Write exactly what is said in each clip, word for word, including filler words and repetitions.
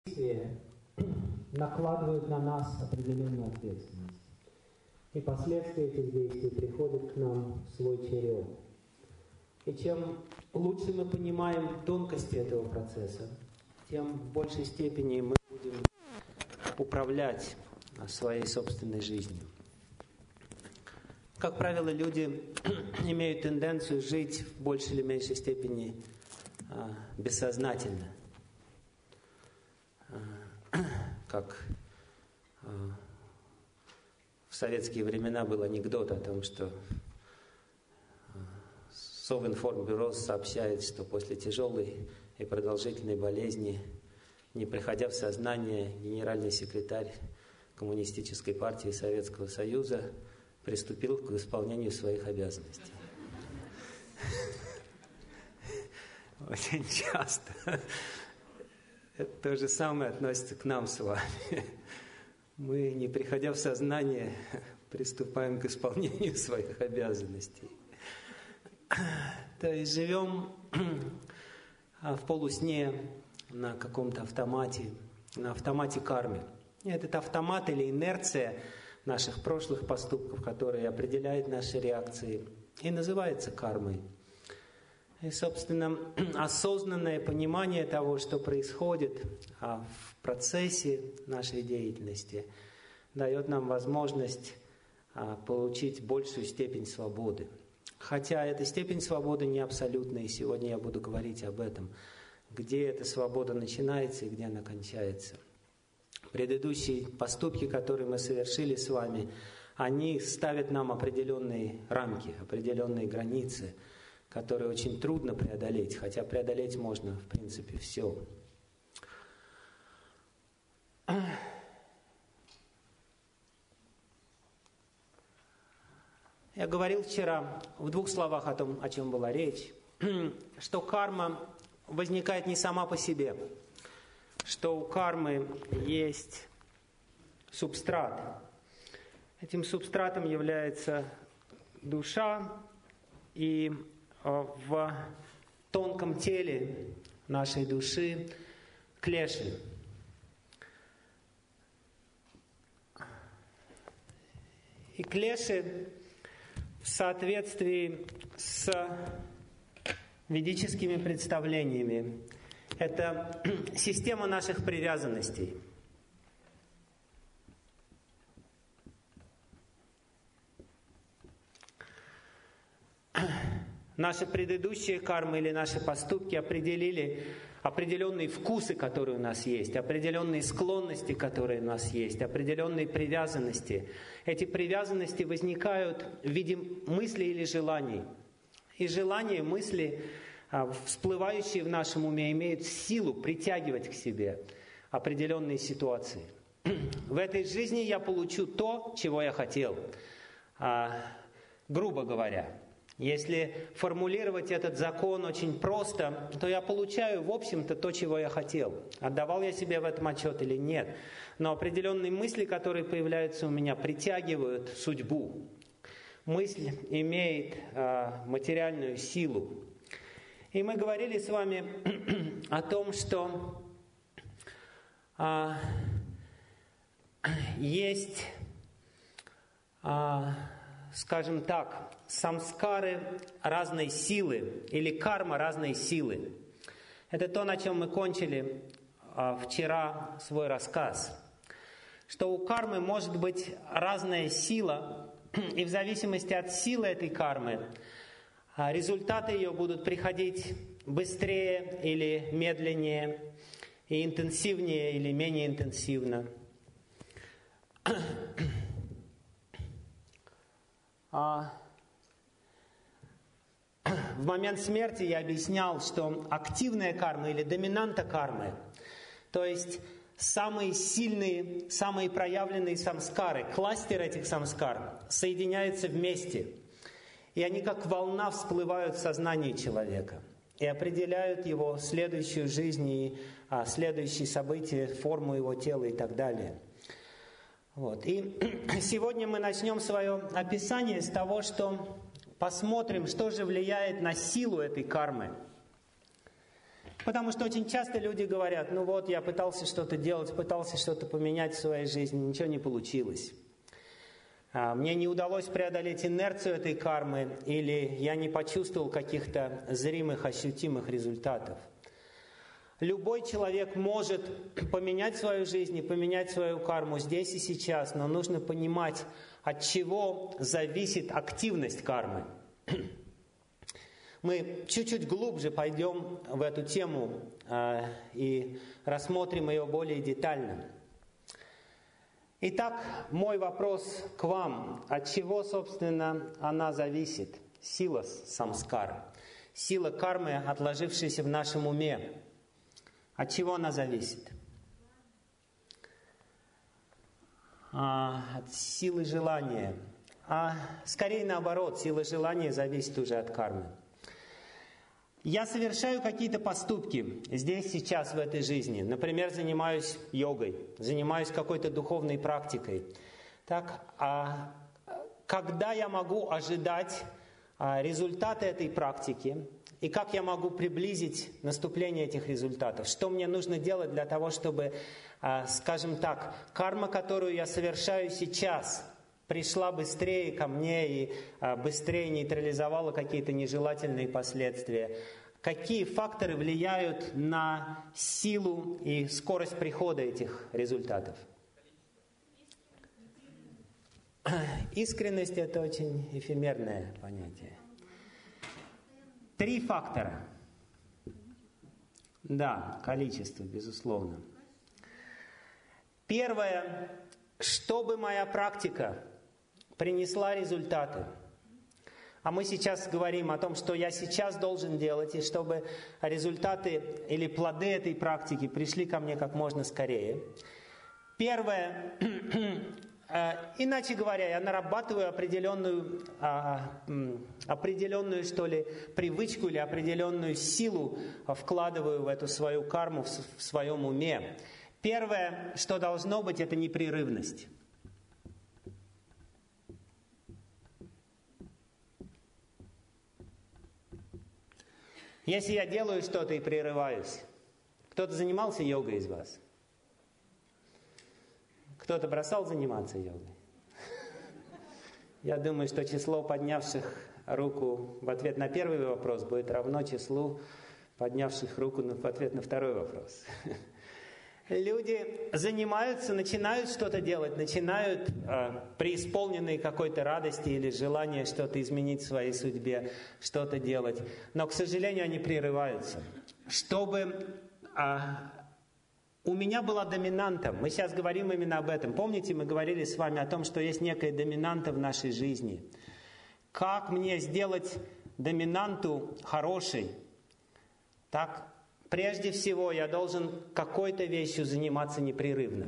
действия накладывают на нас определенную ответственность. И последствия этих действий приходят к нам в свой черед. И чем лучше мы понимаем тонкости этого процесса, тем в большей степени мы будем управлять своей собственной жизнью. Как правило, люди имеют тенденцию жить в большей или меньшей степени а, бессознательно. А, как а, в советские времена был анекдот о том, что Совинформбюро сообщает, что после тяжелой и продолжительной болезни, не приходя в сознание, генеральный секретарь Коммунистической партии Советского Союза приступил к исполнению своих обязанностей. Очень часто это то же самое относится к нам с вами. Мы, не приходя в сознание, приступаем к исполнению своих обязанностей. То есть живем в полусне на каком-то автомате, на автомате кармы. Этот автомат или инерция наших прошлых поступков, которые определяют наши реакции, и называется кармой. И, собственно, осознанное понимание того, что происходит в процессе нашей деятельности, дает нам возможность получить большую степень свободы. Хотя эта степень свободы не абсолютная, и сегодня я буду говорить об этом, где эта свобода начинается и где она кончается. Предыдущие поступки, которые мы совершили с вами, они ставят нам определенные рамки, определенные границы, которые очень трудно преодолеть, хотя преодолеть можно, в принципе, все. Я говорил вчера в двух словах о том, о чем была речь, что карма возникает не сама по себе, что у кармы есть субстрат. Этим субстратом является душа, и в тонком теле нашей души клеши. И клеши в соответствии с ведическими представлениями — это система наших привязанностей. Наши предыдущие кармы или наши поступки определили определенные вкусы, которые у нас есть, определенные склонности, которые у нас есть, определенные привязанности. Эти привязанности возникают в виде мыслей или желаний. И желания, мысли, всплывающие в нашем уме, имеют силу притягивать к себе определенные ситуации. В этой жизни я получу то, чего я хотел, грубо говоря. Если формулировать этот закон очень просто, то я получаю, в общем-то, то, чего я хотел. Отдавал я себе в этом отчет или нет. Но определенные мысли, которые появляются у меня, притягивают судьбу. Мысль имеет э, материальную силу. И мы говорили с вами о том, что э, есть... Э, скажем так, самскары разной силы или карма разной силы. Это то, на чем мы кончили а, вчера свой рассказ. Что у кармы может быть разная сила, и в зависимости от силы этой кармы а, результаты ее будут приходить быстрее или медленнее, и интенсивнее или менее интенсивно. В момент смерти я объяснял, что активная карма или доминанта кармы, то есть самые сильные, самые проявленные самскары, кластер этих самскар соединяются вместе. И они как волна всплывают в сознании человека и определяют его следующую жизнь и а, следующие события, форму его тела и так далее. Вот. И сегодня мы начнем свое описание с того, что посмотрим, что же влияет на силу этой кармы. Потому что очень часто люди говорят, ну вот, я пытался что-то делать, пытался что-то поменять в своей жизни, ничего не получилось. Мне не удалось преодолеть инерцию этой кармы, или я не почувствовал каких-то зримых, ощутимых результатов. Любой человек может поменять свою жизнь и поменять свою карму здесь и сейчас, но нужно понимать, от чего зависит активность кармы. Мы чуть-чуть глубже пойдем в эту тему э, и рассмотрим ее более детально. Итак, мой вопрос к вам. От чего, собственно, она зависит? Сила самскара. Сила кармы, отложившаяся в нашем уме. От чего она зависит? А, от силы желания. А скорее наоборот, сила желания зависит уже от кармы. Я совершаю какие-то поступки здесь, сейчас, в этой жизни. Например, занимаюсь йогой, занимаюсь какой-то духовной практикой. Так, а когда я могу ожидать а, результаты этой практики? И как я могу приблизить наступление этих результатов? Что мне нужно делать для того, чтобы, а, скажем так, карма, которую я совершаю сейчас, пришла быстрее ко мне и а, быстрее нейтрализовала какие-то нежелательные последствия? Какие факторы влияют на силу и скорость прихода этих результатов? Искренность – это очень эфемерное понятие. Три фактора. Да, количество, безусловно. Первое, чтобы моя практика принесла результаты. А мы сейчас говорим о том, что я сейчас должен делать, и чтобы результаты или плоды этой практики пришли ко мне как можно скорее. Первое, иначе говоря, я нарабатываю определенную, определенную, что ли, привычку или определенную силу вкладываю в эту свою карму в своем уме. Первое, что должно быть, это непрерывность. Если я делаю что-то и прерываюсь, кто-то занимался йогой из вас? Кто-то бросал заниматься йогой? Я думаю, что число поднявших руку в ответ на первый вопрос будет равно числу поднявших руку в ответ на второй вопрос. Люди занимаются, начинают что-то делать, начинают э, преисполненные какой-то радости или желания что-то изменить в своей судьбе, что-то делать. Но, к сожалению, они прерываются. Чтобы э, у меня была доминанта, мы сейчас говорим именно об этом. Помните, мы говорили с вами о том, что есть некая доминанта в нашей жизни. Как мне сделать доминанту хорошей? Так, прежде всего, я должен какой-то вещью заниматься непрерывно.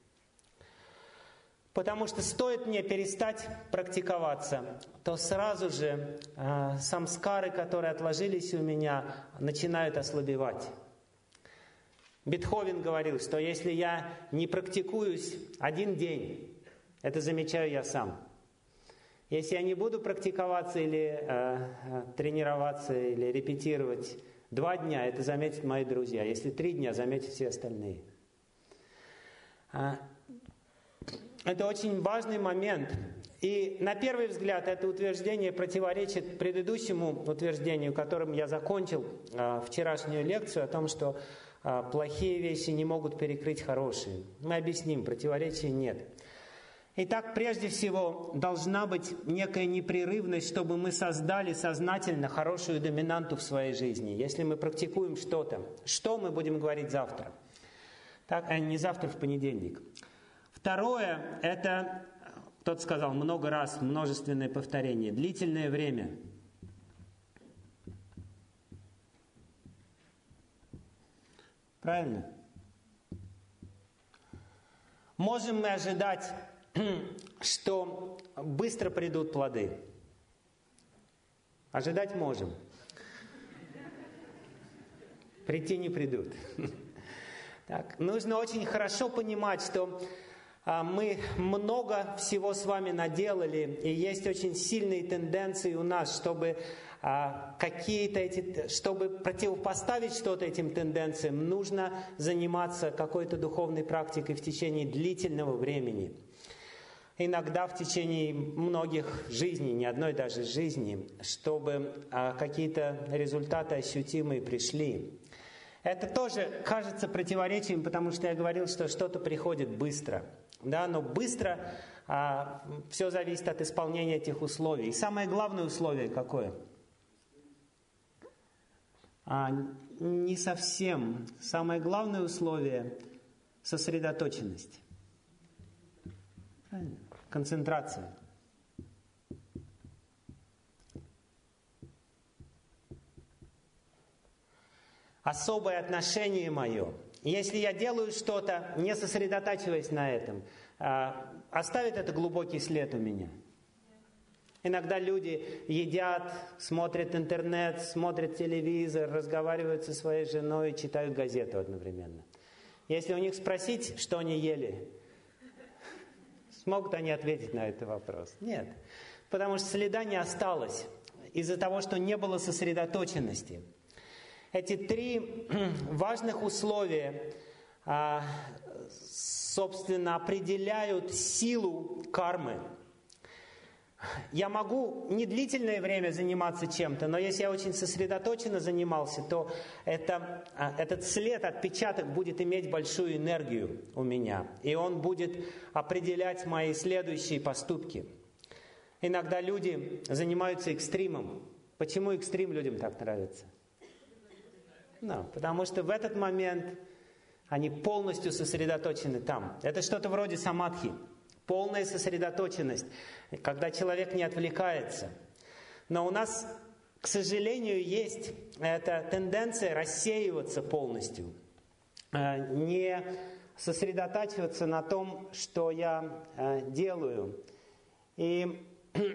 Потому что стоит мне перестать практиковаться, то сразу же э, самскары, которые отложились у меня, начинают ослабевать. Бетховен говорил, что если я не практикуюсь один день, это замечаю я сам. Если я не буду практиковаться или э, тренироваться, или репетировать два дня, это заметят мои друзья. Если три дня, заметят все остальные. Это очень важный момент. И на первый взгляд это утверждение противоречит предыдущему утверждению, которым я закончил вчерашнюю лекцию о том, что плохие вещи не могут перекрыть хорошие. Мы объясним, противоречия нет. Итак, прежде всего, должна быть некая непрерывность, чтобы мы создали сознательно хорошую доминанту в своей жизни. Если мы практикуем что-то, что мы будем говорить завтра? Так, а не завтра, в понедельник. Второе, это, кто-то сказал, много раз, множественное повторение, длительное время. Правильно? Можем мы ожидать, что быстро придут плоды? Ожидать можем. Прийти не придут. Так, нужно очень хорошо понимать, что Мы много всего с вами наделали, и есть очень сильные тенденции у нас, чтобы какие-то эти, чтобы противопоставить что-то этим тенденциям, нужно заниматься какой-то духовной практикой в течение длительного времени. Иногда в течение многих жизней, не одной даже жизни, чтобы какие-то результаты ощутимые пришли. Это тоже кажется противоречием, потому что я говорил, что что-то приходит быстро. Да, но быстро а, все зависит от исполнения этих условий. И самое главное условие какое? А, не совсем. Самое главное условие – сосредоточенность. Правильно? Концентрация. Особое отношение мое. Если я делаю что-то, не сосредотачиваясь на этом, оставит это глубокий след у меня. Иногда люди едят, смотрят интернет, смотрят телевизор, разговаривают со своей женой, читают газету одновременно. Если у них спросить, что они ели, смогут они ответить на этот вопрос? Нет. Потому что следа не осталось из-за того, что не было сосредоточенности. Эти три важных условия, собственно, определяют силу кармы. Я могу не длительное время заниматься чем-то, но если я очень сосредоточенно занимался, то это, этот след, отпечаток будет иметь большую энергию у меня. И он будет определять мои следующие поступки. Иногда люди занимаются экстримом. Почему экстрим людям так нравится? No, потому что в этот момент они полностью сосредоточены там. Это что-то вроде самадхи. Полная сосредоточенность, когда человек не отвлекается. Но у нас, к сожалению, есть эта тенденция рассеиваться полностью. Не сосредотачиваться на том, что я делаю. И,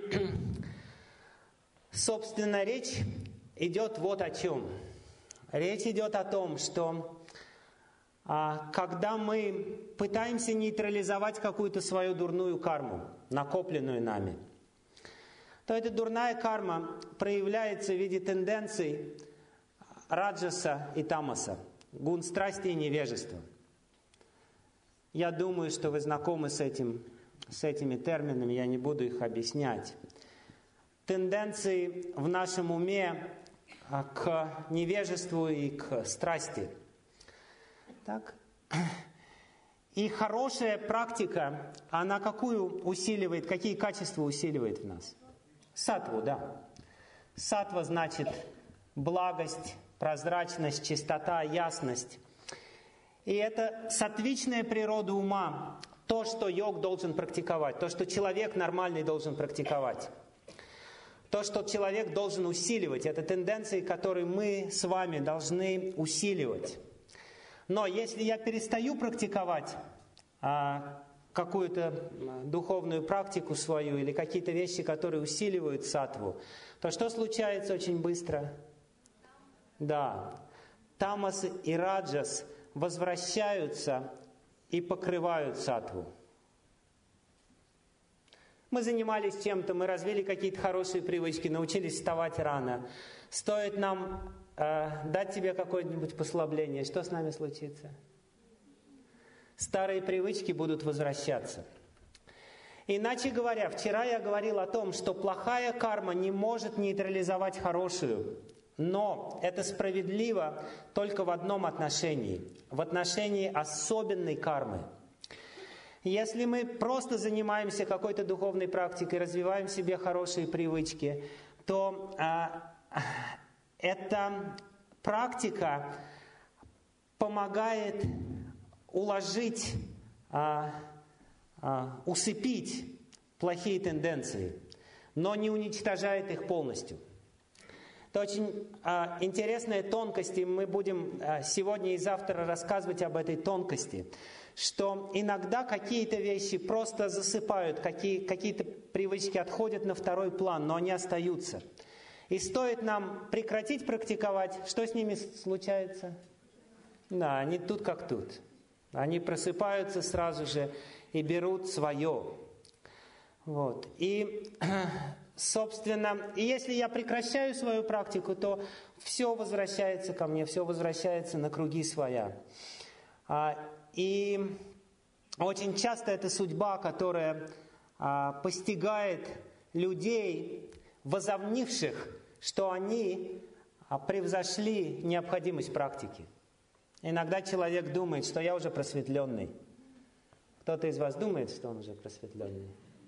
собственно, речь идет вот о чем. Речь идет о том, что а, когда мы пытаемся нейтрализовать какую-то свою дурную карму, накопленную нами, то эта дурная карма проявляется в виде тенденций раджаса и тамаса, гун страсти и невежества. Я думаю, что вы знакомы с, этим, с этими терминами, я не буду их объяснять. Тенденции в нашем уме к невежеству и к страсти. Так? И хорошая практика, она какую усиливает, какие качества усиливает в нас? Саттву, да. Саттва значит благость, прозрачность, чистота, ясность. И это саттвичная природа ума, то, что йог должен практиковать, то, что человек нормальный должен практиковать. То, что человек должен усиливать, это тенденции, которые мы с вами должны усиливать. Но если я перестаю практиковать а, какую-то духовную практику свою или какие-то вещи, которые усиливают саттву, то что случается очень быстро? Да, тамас и раджас возвращаются и покрывают саттву. Мы занимались чем-то, мы развили какие-то хорошие привычки, научились вставать рано. Стоит нам э, дать тебе какое-нибудь послабление, что с нами случится? Старые привычки будут возвращаться. Иначе говоря, вчера я говорил о том, что плохая карма не может нейтрализовать хорошую. Но это справедливо только в одном отношении. В отношении особенной кармы. Если мы просто занимаемся какой-то духовной практикой, развиваем в себе хорошие привычки, то а, эта практика помогает уложить, а, а, усыпить плохие тенденции, но не уничтожает их полностью. Это очень а, интересная тонкость, и мы будем а, сегодня и завтра рассказывать об этой тонкости, что иногда какие-то вещи просто засыпают, какие, какие-то привычки отходят на второй план, но они остаются. И стоит нам прекратить практиковать, что с ними случается? Да, они тут как тут. Они просыпаются сразу же и берут свое. Вот. И, собственно, и если я прекращаю свою практику, то все возвращается ко мне, все возвращается на круги своя. И очень часто это судьба, которая постигает людей, возомнивших, что они превзошли необходимость практики. Иногда человек думает, что я уже просветленный. Кто-то из вас думает, что он уже просветленный?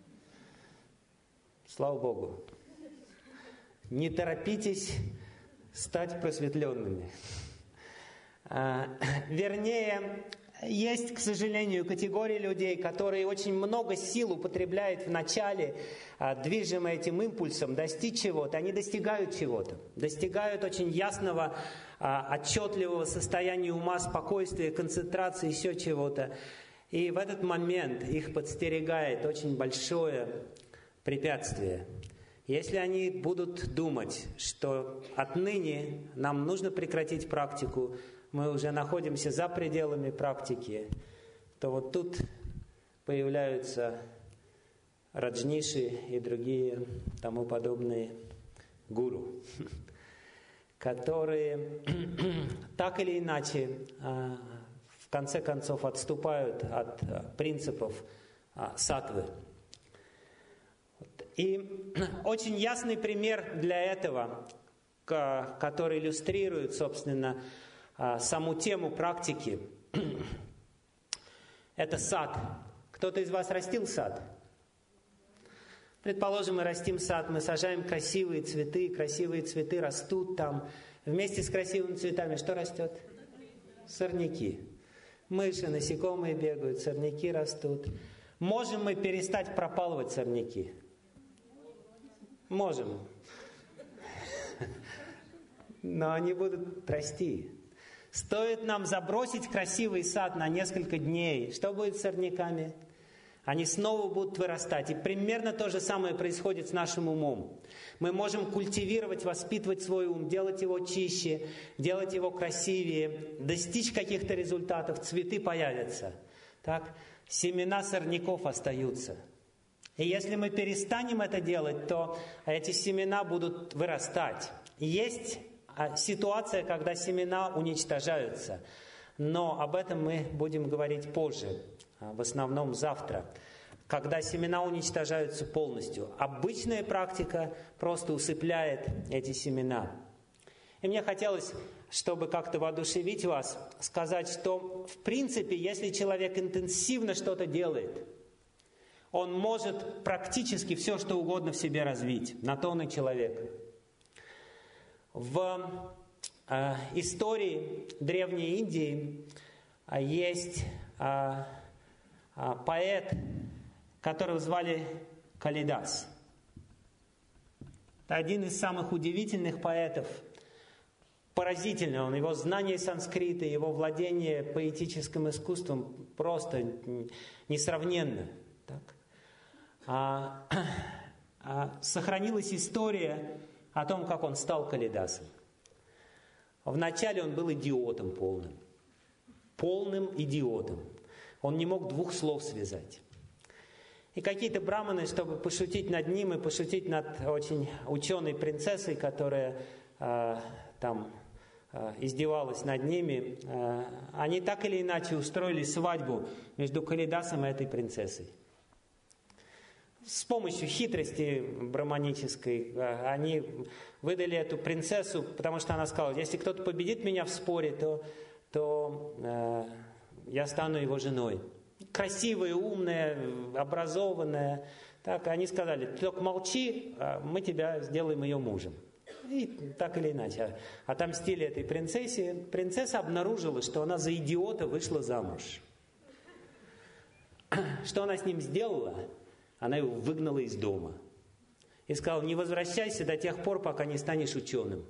Слава Богу. Не торопитесь стать просветленными. А, вернее, есть, к сожалению, категории людей, которые очень много сил употребляют в начале, а, движимые этим импульсом, достичь чего-то. Они достигают чего-то. Достигают очень ясного, а, отчетливого состояния ума, спокойствия, концентрации, еще чего-то. И в этот момент их подстерегает очень большое препятствие. Если они будут думать, что отныне нам нужно прекратить практику, мы уже находимся за пределами практики, то вот тут появляются раджниши и другие тому подобные гуру, которые так или иначе в конце концов отступают от принципов саттвы. И очень ясный пример для этого, который иллюстрирует, собственно, саму тему практики, это сад. Кто-то из вас растил сад? Предположим, мы растим сад, мы сажаем красивые цветы, красивые цветы растут там. Вместе с красивыми цветами что растет? Сорняки. Мыши, насекомые бегают, сорняки растут. Можем мы перестать пропалывать сорняки? Можем. Но они будут расти. Стоит нам забросить красивый сад на несколько дней, что будет с сорняками? Они снова будут вырастать. И примерно то же самое происходит с нашим умом. Мы можем культивировать, воспитывать свой ум, делать его чище, делать его красивее, достичь каких-то результатов, цветы появятся. Так? Семена сорняков остаются. И если мы перестанем это делать, то эти семена будут вырастать. Есть ситуация, когда семена уничтожаются. Но об этом мы будем говорить позже, в основном завтра, когда семена уничтожаются полностью. Обычная практика просто усыпляет эти семена. И мне хотелось, чтобы как-то воодушевить вас, сказать, что в принципе, если человек интенсивно что-то делает, он может практически все, что угодно в себе развить. На то он и человек. В э, истории Древней Индии э, есть э, э, поэт, которого звали Калидас. Это один из самых удивительных поэтов. Поразительный он, его знание санскрита, его владение поэтическим искусством просто несравненно. Так. А, а, сохранилась история о том, как он стал Калидасом. Вначале он был идиотом полным. Полным идиотом. Он не мог двух слов связать. И какие-то браманы, чтобы пошутить над ним и пошутить над очень ученой принцессой, которая э, там э, издевалась над ними, э, они так или иначе устроили свадьбу между Калидасом и этой принцессой. С помощью хитрости браманической они выдали эту принцессу, потому что она сказала, если кто-то победит меня в споре, то, то э, я стану его женой. Красивая, умная, образованная. Так, они сказали, только молчи, мы тебя сделаем ее мужем. И так или иначе отомстили этой принцессе. Принцесса обнаружила, что она за идиота вышла замуж. Что она с ним сделала? Она его выгнала из дома. И сказала, не возвращайся до тех пор, пока не станешь ученым.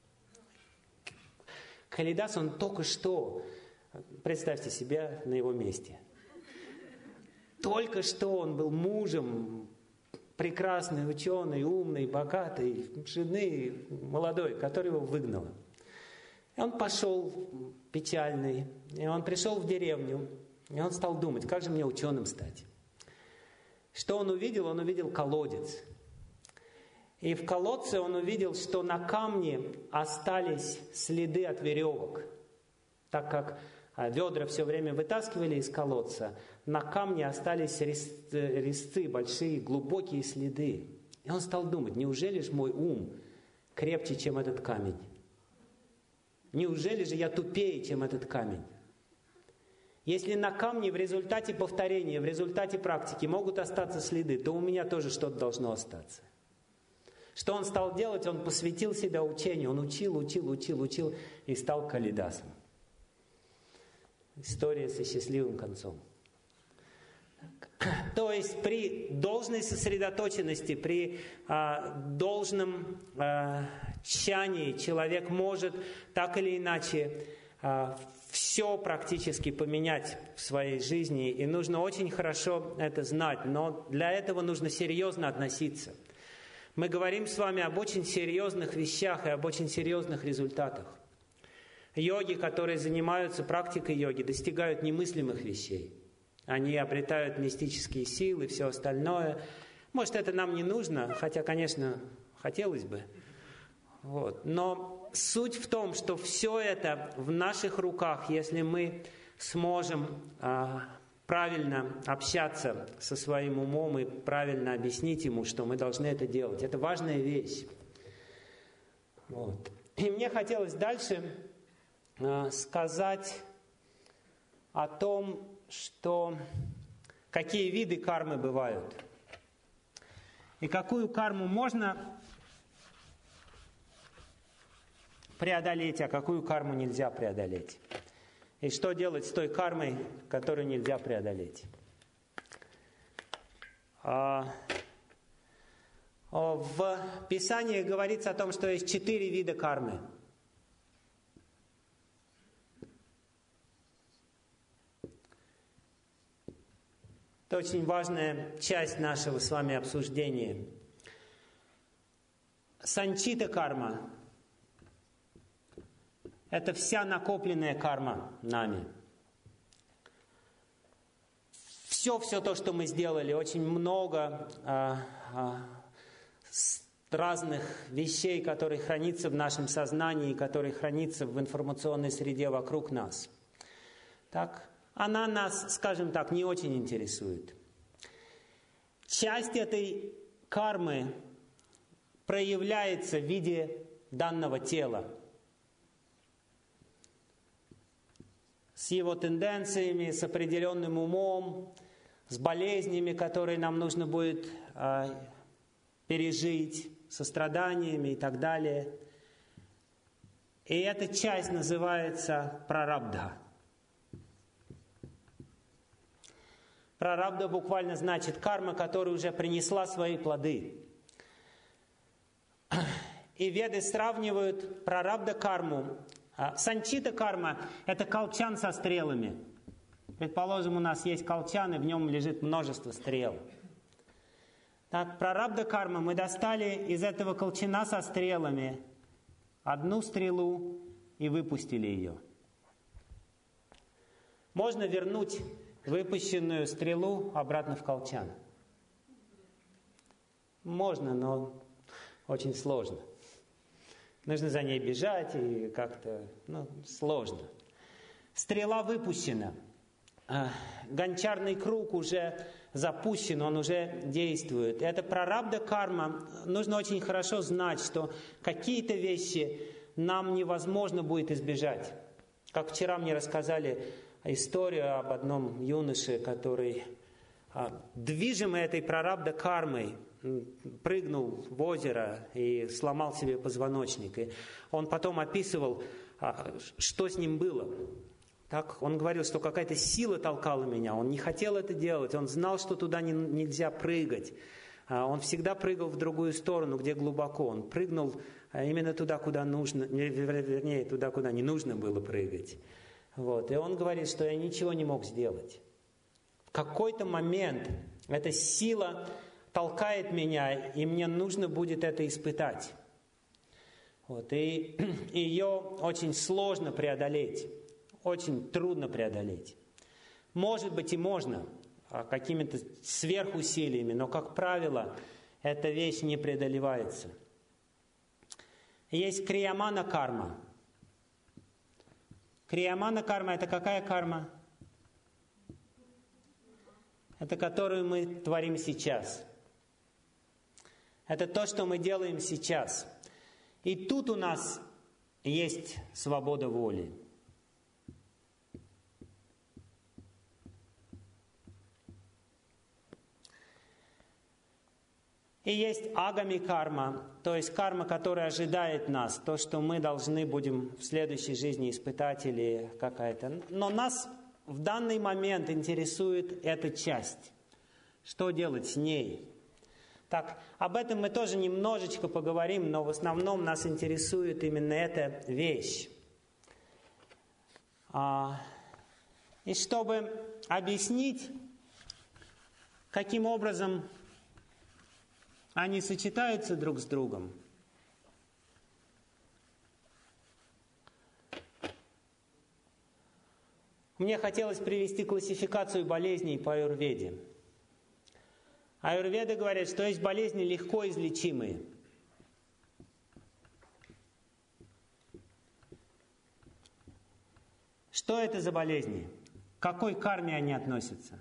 Калидас, он только что, представьте себя на его месте. Только что он был мужем прекрасной, ученой, умной, богатой жены, молодой, которая его выгнала. И он пошел печальный, и он пришел в деревню, И он стал думать, как же мне ученым стать. Что он увидел? Он увидел колодец. И в колодце он увидел, что на камне остались следы от веревок. Так как ведра все время вытаскивали из колодца, на камне остались резцы, резцы, большие, глубокие следы. И он стал думать, неужели же мой ум крепче, чем этот камень? Неужели же я тупее, чем этот камень? Если на камне в результате повторения, в результате практики могут остаться следы, то у меня тоже что-то должно остаться. Что он стал делать? Он посвятил себя учению. Он учил, учил, учил, учил и стал калидасом. История со счастливым концом. То есть при должной сосредоточенности, при а, должном а, тщании человек может так или иначе а, все практически поменять в своей жизни. И нужно очень хорошо это знать. Но для этого нужно серьезно относиться. Мы говорим с вами об очень серьезных вещах и об очень серьезных результатах. Йоги, которые занимаются практикой йоги, достигают немыслимых вещей. Они обретают мистические силы и все остальное. Может, это нам не нужно, хотя, конечно, хотелось бы. Вот. Но суть в том, что все это в наших руках, если мы сможем а, правильно общаться со своим умом и правильно объяснить ему, что мы должны это делать. Это важная вещь. Вот. И мне хотелось дальше а, сказать о том, что какие виды кармы бывают. И какую карму можно преодолеть, а какую карму нельзя преодолеть. И что делать с той кармой, которую нельзя преодолеть. В Писании говорится о том, что есть четыре вида кармы. Это очень важная часть нашего с вами обсуждения. Санчита карма – это вся накопленная карма нами. Все-все то, что мы сделали, очень много а, а, разных вещей, которые хранятся в нашем сознании, которые хранятся в информационной среде вокруг нас. Так? Она нас, скажем так, не очень интересует. Часть этой кармы проявляется в виде данного тела. С его тенденциями, с определенным умом, с болезнями, которые нам нужно будет э, пережить, со страданиями и так далее. И эта часть называется прарабдха. Прарабдха буквально значит карма, которая уже принесла свои плоды. И веды сравнивают прарабдха карму. Санчита карма – это колчан со стрелами. Предположим, у нас есть колчан, и в нем лежит множество стрел. Так, прарабдха карма, мы достали из этого колчана со стрелами одну стрелу и выпустили ее. Можно вернуть выпущенную стрелу обратно в колчан? Можно, но очень сложно. Нужно за ней бежать, и как-то ну, сложно. Стрела выпущена. Гончарный круг уже запущен, он уже действует. Это прарабдха карма. Нужно очень хорошо знать, что какие-то вещи нам невозможно будет избежать. Как вчера мне рассказали историю об одном юноше, который, движимый этой прарабдха кармой, прыгнул в озеро и сломал себе позвоночник. И он потом описывал, что с ним было. Так, он говорил, что какая-то сила толкала меня. Он не хотел это делать. Он знал, что туда не, нельзя прыгать. Он всегда прыгал в другую сторону, где глубоко. Он прыгнул именно туда, куда нужно, вернее, туда, куда не нужно было прыгать. Вот. И он говорит, что я ничего не мог сделать. В какой-то момент эта сила толкает меня, и мне нужно будет это испытать. Вот. И ее очень сложно преодолеть, очень трудно преодолеть. Может быть и можно какими-то сверхусилиями, но, как правило, эта вещь не преодолевается. Есть криямана карма. Криямана карма – это какая карма? Это которую мы творим сейчас. Это то, что мы делаем сейчас. И тут у нас есть свобода воли. И есть агами карма, то есть карма, которая ожидает нас, то, что мы должны будем в следующей жизни испытать или какая-то. Но нас в данный момент интересует эта часть. Что делать с ней? Так, об этом мы тоже немножечко поговорим, но в основном нас интересует именно эта вещь. А, и чтобы объяснить, каким образом они сочетаются друг с другом, мне хотелось привести классификацию болезней по аюрведе. Аюрведа говорит, что есть болезни легко излечимые. Что это за болезни? К какой карме они относятся?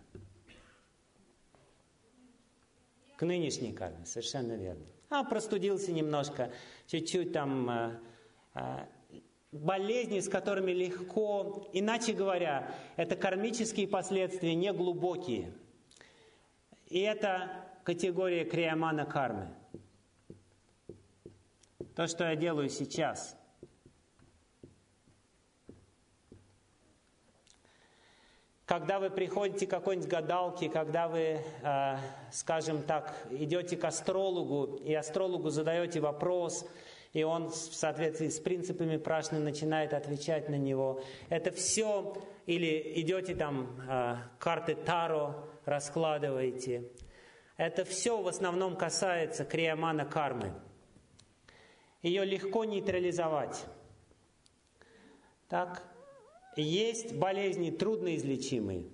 К нынешней карме, совершенно верно. А, простудился немножко, чуть-чуть там... Э, э, болезни, с которыми легко... Иначе говоря, это кармические последствия не глубокие. И это категория криямана кармы. То, что я делаю сейчас. Когда вы приходите к какой-нибудь гадалке, когда вы, э, скажем так, идете к астрологу, и астрологу задаете вопрос, и он в соответствии с принципами прашны начинает отвечать на него. Это все, или идете там, э, карты Таро раскладываете. Это все в основном касается криямана кармы. Ее легко нейтрализовать. Так? Есть болезни трудноизлечимые.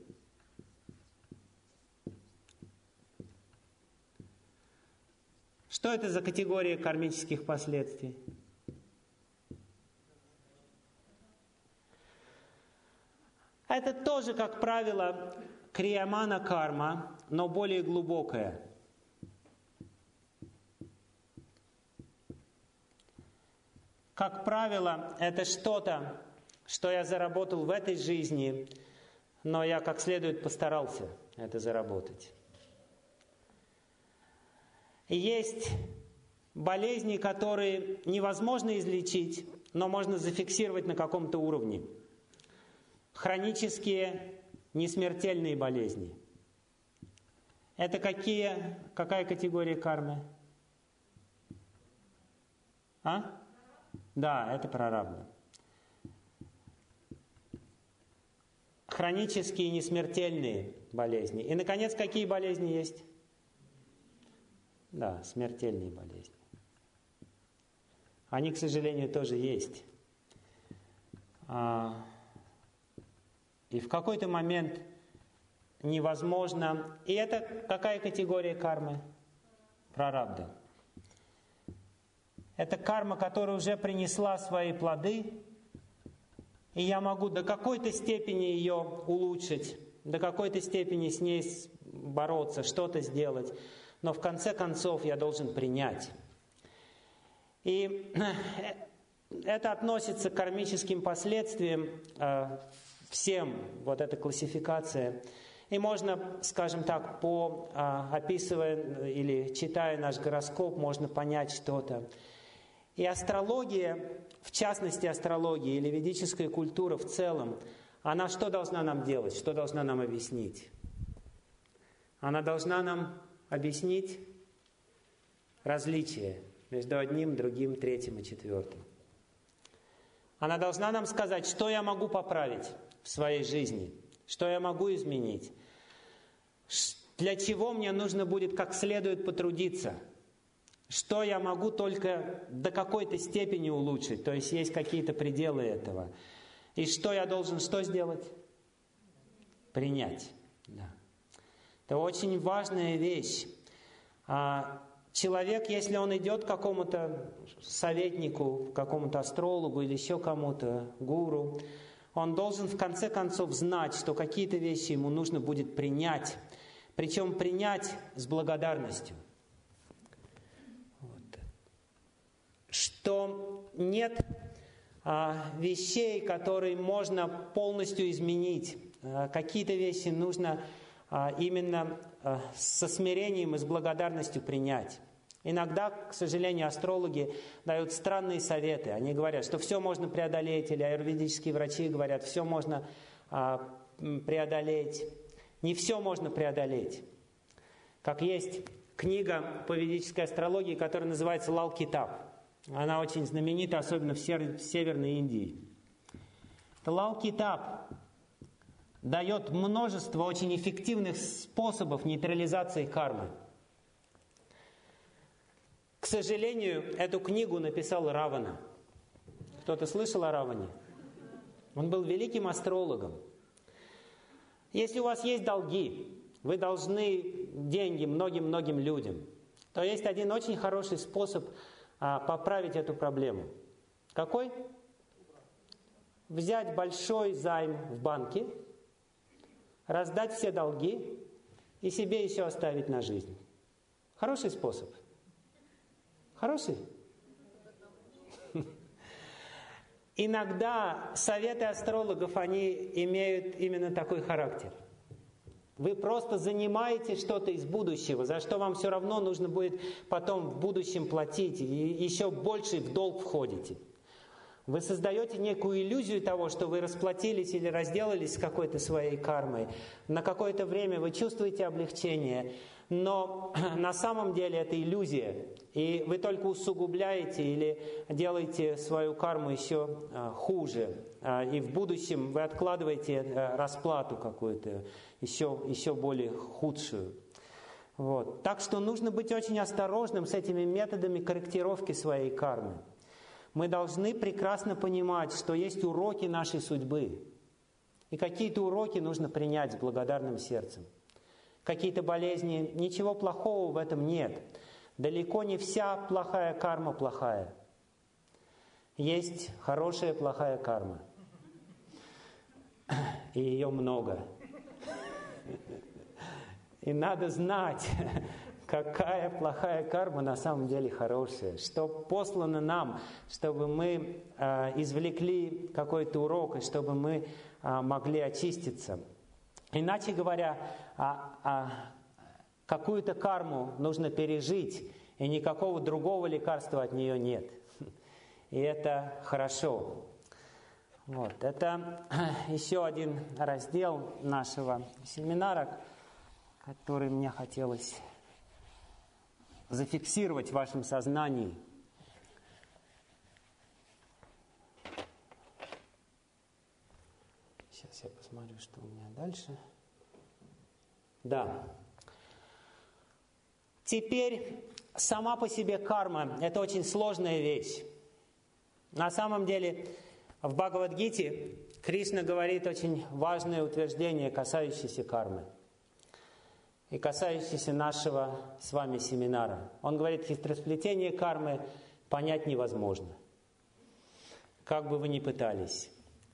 Что это за категория кармических последствий? Это тоже, как правило, криямана карма, но более глубокая. Как правило, это что-то, что я заработал в этой жизни, но я как следует постарался это заработать. И есть болезни, которые невозможно излечить, но можно зафиксировать на каком-то уровне. Хронические несмертельные болезни. Это какие, какая категория кармы? А? Да, это прарабдха. Хронические несмертельные болезни. И, наконец, какие болезни есть? Да, смертельные болезни. Они, к сожалению, тоже есть. И в какой-то момент невозможно... И это какая категория кармы? Прарабдха. Это карма, которая уже принесла свои плоды, и я могу до какой-то степени ее улучшить, до какой-то степени с ней бороться, что-то сделать. Но в конце концов я должен принять. И это относится к кармическим последствиям, всем, вот эта классификация. И можно, скажем так, по, описывая или читая наш гороскоп, можно понять что-то. И астрология, в частности астрология или ведическая культура в целом, она что должна нам делать, что должна нам объяснить? Она должна нам объяснить различия между одним, другим, третьим и четвертым. Она должна нам сказать, что я могу поправить в своей жизни, что я могу изменить, для чего мне нужно будет как следует потрудиться, что я могу только до какой-то степени улучшить, то есть есть какие-то пределы этого. И что я должен что сделать? Принять. Да. Это очень важная вещь. Человек, если он идет к какому-то советнику, к какому-то астрологу или еще кому-то, гуру, он должен в конце концов знать, что какие-то вещи ему нужно будет принять. Причем принять с благодарностью. Вот. Что нет а, вещей, которые можно полностью изменить. А, какие-то вещи нужно а, именно а, со смирением и с благодарностью принять. Иногда, к сожалению, астрологи дают странные советы. Они говорят, что все можно преодолеть, или аюрведические врачи говорят, все можно а, преодолеть. Не все можно преодолеть. Как есть книга по ведической астрологии, которая называется «Лал-Китаб». Она очень знаменита, особенно в Северной Индии. «Лал-Китаб» дает множество очень эффективных способов нейтрализации кармы. К сожалению, эту книгу написал Равана. Кто-то слышал о Раване? Он был великим астрологом. Если у вас есть долги, вы должны деньги многим-многим людям, то есть один очень хороший способ а, поправить эту проблему. Какой? Взять большой займ в банке, раздать все долги и себе еще оставить на жизнь. Хороший способ. Хороший? Иногда советы астрологов, они имеют именно такой характер. Вы просто занимаете что-то из будущего, за что вам все равно нужно будет потом в будущем платить, и еще больше в долг входите. Вы создаете некую иллюзию того, что вы расплатились или разделались с какой-то своей кармой. На какое-то время вы чувствуете облегчение, но на самом деле это иллюзия. И вы только усугубляете или делаете свою карму еще хуже. И в будущем вы откладываете расплату какую-то, еще, еще более худшую. Вот. Так что нужно быть очень осторожным с этими методами корректировки своей кармы. Мы должны прекрасно понимать, что есть уроки нашей судьбы. И какие-то уроки нужно принять с благодарным сердцем. Какие-то болезни, ничего плохого в этом нет. Далеко не вся плохая карма плохая. Есть хорошая плохая карма. И ее много. И надо знать, какая плохая карма на самом деле хорошая, что послано нам, чтобы мы э, извлекли какой-то урок, и чтобы мы э, могли очиститься. Иначе говоря, а, а, какую-то карму нужно пережить, и никакого другого лекарства от нее нет. И это хорошо. Вот. Это еще один раздел нашего семинара, который мне хотелось зафиксировать в вашем сознании. Сейчас я посмотрю, что у меня дальше. Да. Теперь сама по себе карма – это очень сложная вещь. На самом деле в Бхагавад-гите Кришна говорит очень важное утверждение, касающееся кармы и касающееся нашего с вами семинара. Он говорит, хитросплетение кармы понять невозможно, как бы вы ни пытались.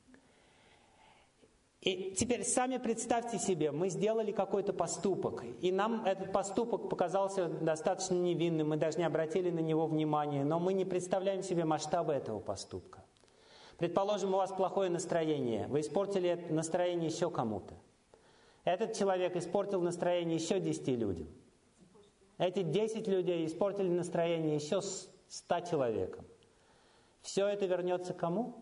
И теперь сами представьте себе, мы сделали какой-то поступок, и нам этот поступок показался достаточно невинным, мы даже не обратили на него внимания, но мы не представляем себе масштабы этого поступка. Предположим, у вас плохое настроение, вы испортили настроение еще кому-то. Этот человек испортил настроение еще десяти людям. Эти десять людей испортили настроение еще ста человекам. Все это вернется кому?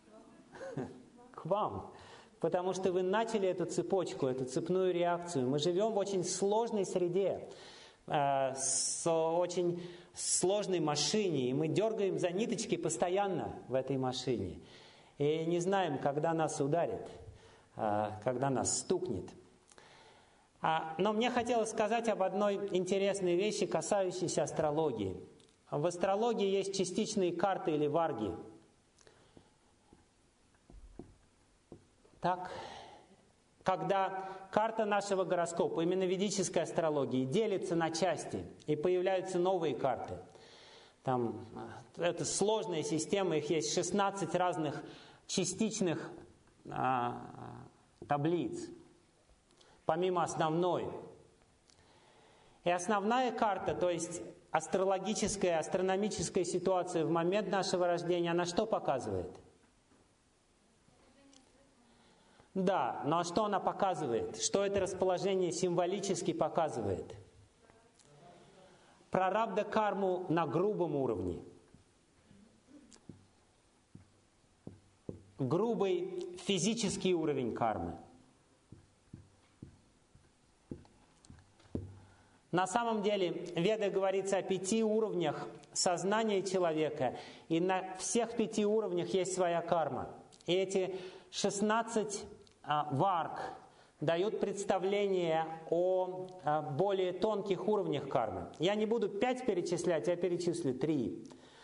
К вам. Потому что вы начали эту цепочку, эту цепную реакцию. Мы живем в очень сложной среде, э, с очень сложной машине, и мы дергаем за ниточки постоянно в этой машине. И не знаем, когда нас ударит, э, когда нас стукнет. А, но мне хотелось сказать об одной интересной вещи, касающейся астрологии. В астрологии есть частичные карты или варги. Так, когда карта нашего гороскопа, именно ведической астрологии, делится на части, и появляются новые карты. Там, это сложная система, их есть шестнадцать разных частичных а, таблиц, помимо основной. И основная карта, то есть астрологическая, астрономическая ситуация в момент нашего рождения, она что показывает? Да, но что она показывает? Что это расположение символически показывает? Прарабдха карму на грубом уровне. Грубый физический уровень кармы. На самом деле, в Ведах говорится о пяти уровнях сознания человека, и на всех пяти уровнях есть своя карма. И эти шестнадцать а, варг дают представление о а, более тонких уровнях кармы. Я не буду пять перечислять, я перечислю три.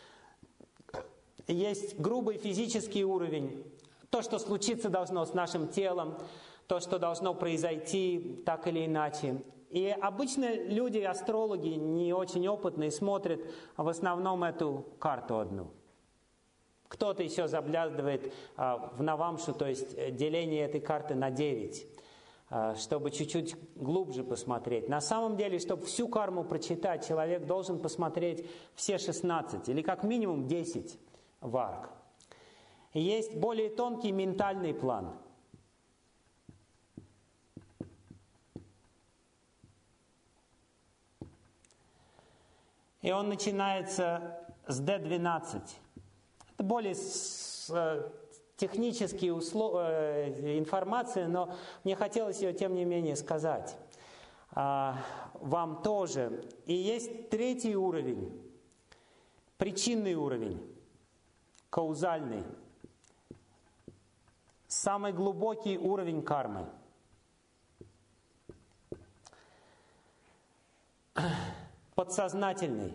Есть грубый физический уровень, то, что случиться должно с нашим телом, то, что должно произойти так или иначе. И обычно люди, астрологи, не очень опытные, смотрят в основном эту карту одну. Кто-то еще заглядывает а, в Навамшу, то есть деление этой карты на девять, а, чтобы чуть-чуть глубже посмотреть. На самом деле, чтобы всю карму прочитать, человек должен посмотреть все шестнадцать, или как минимум десять варг. Есть более тонкий ментальный план. И он начинается с дэ двенадцать. Это более технические услов... информация, но мне хотелось ее, тем не менее, сказать а, вам тоже. И есть третий уровень, причинный уровень, каузальный. Самый глубокий уровень кармы. Подсознательный.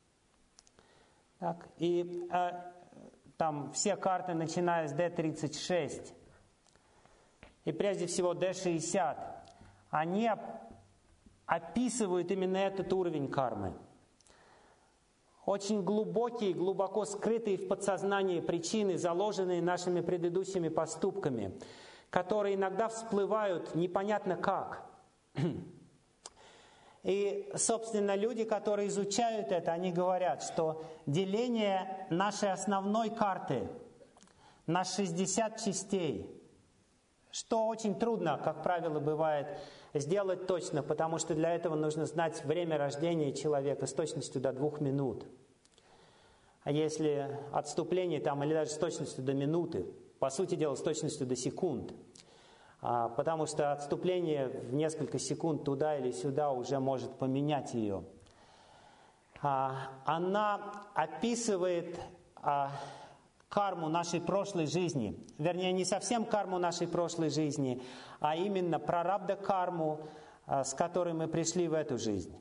Так, и э, там все карты, начиная с дэ тридцать шесть, и прежде всего дэ шестьдесят, они описывают именно этот уровень кармы. Очень глубокие, глубоко скрытые в подсознании причины, заложенные нашими предыдущими поступками, которые иногда всплывают непонятно как. И, собственно, люди, которые изучают это, они говорят, что деление нашей основной карты на шестьдесят частей, что очень трудно, как правило, бывает сделать точно, потому что для этого нужно знать время рождения человека с точностью до двух минут. А если отступление там, или даже с точностью до минуты, по сути дела, с точностью до секунд, потому что отступление в несколько секунд туда или сюда уже может поменять ее. Она описывает карму нашей прошлой жизни. Вернее, не совсем карму нашей прошлой жизни, а именно прарабдха карму, с которой мы пришли в эту жизнь.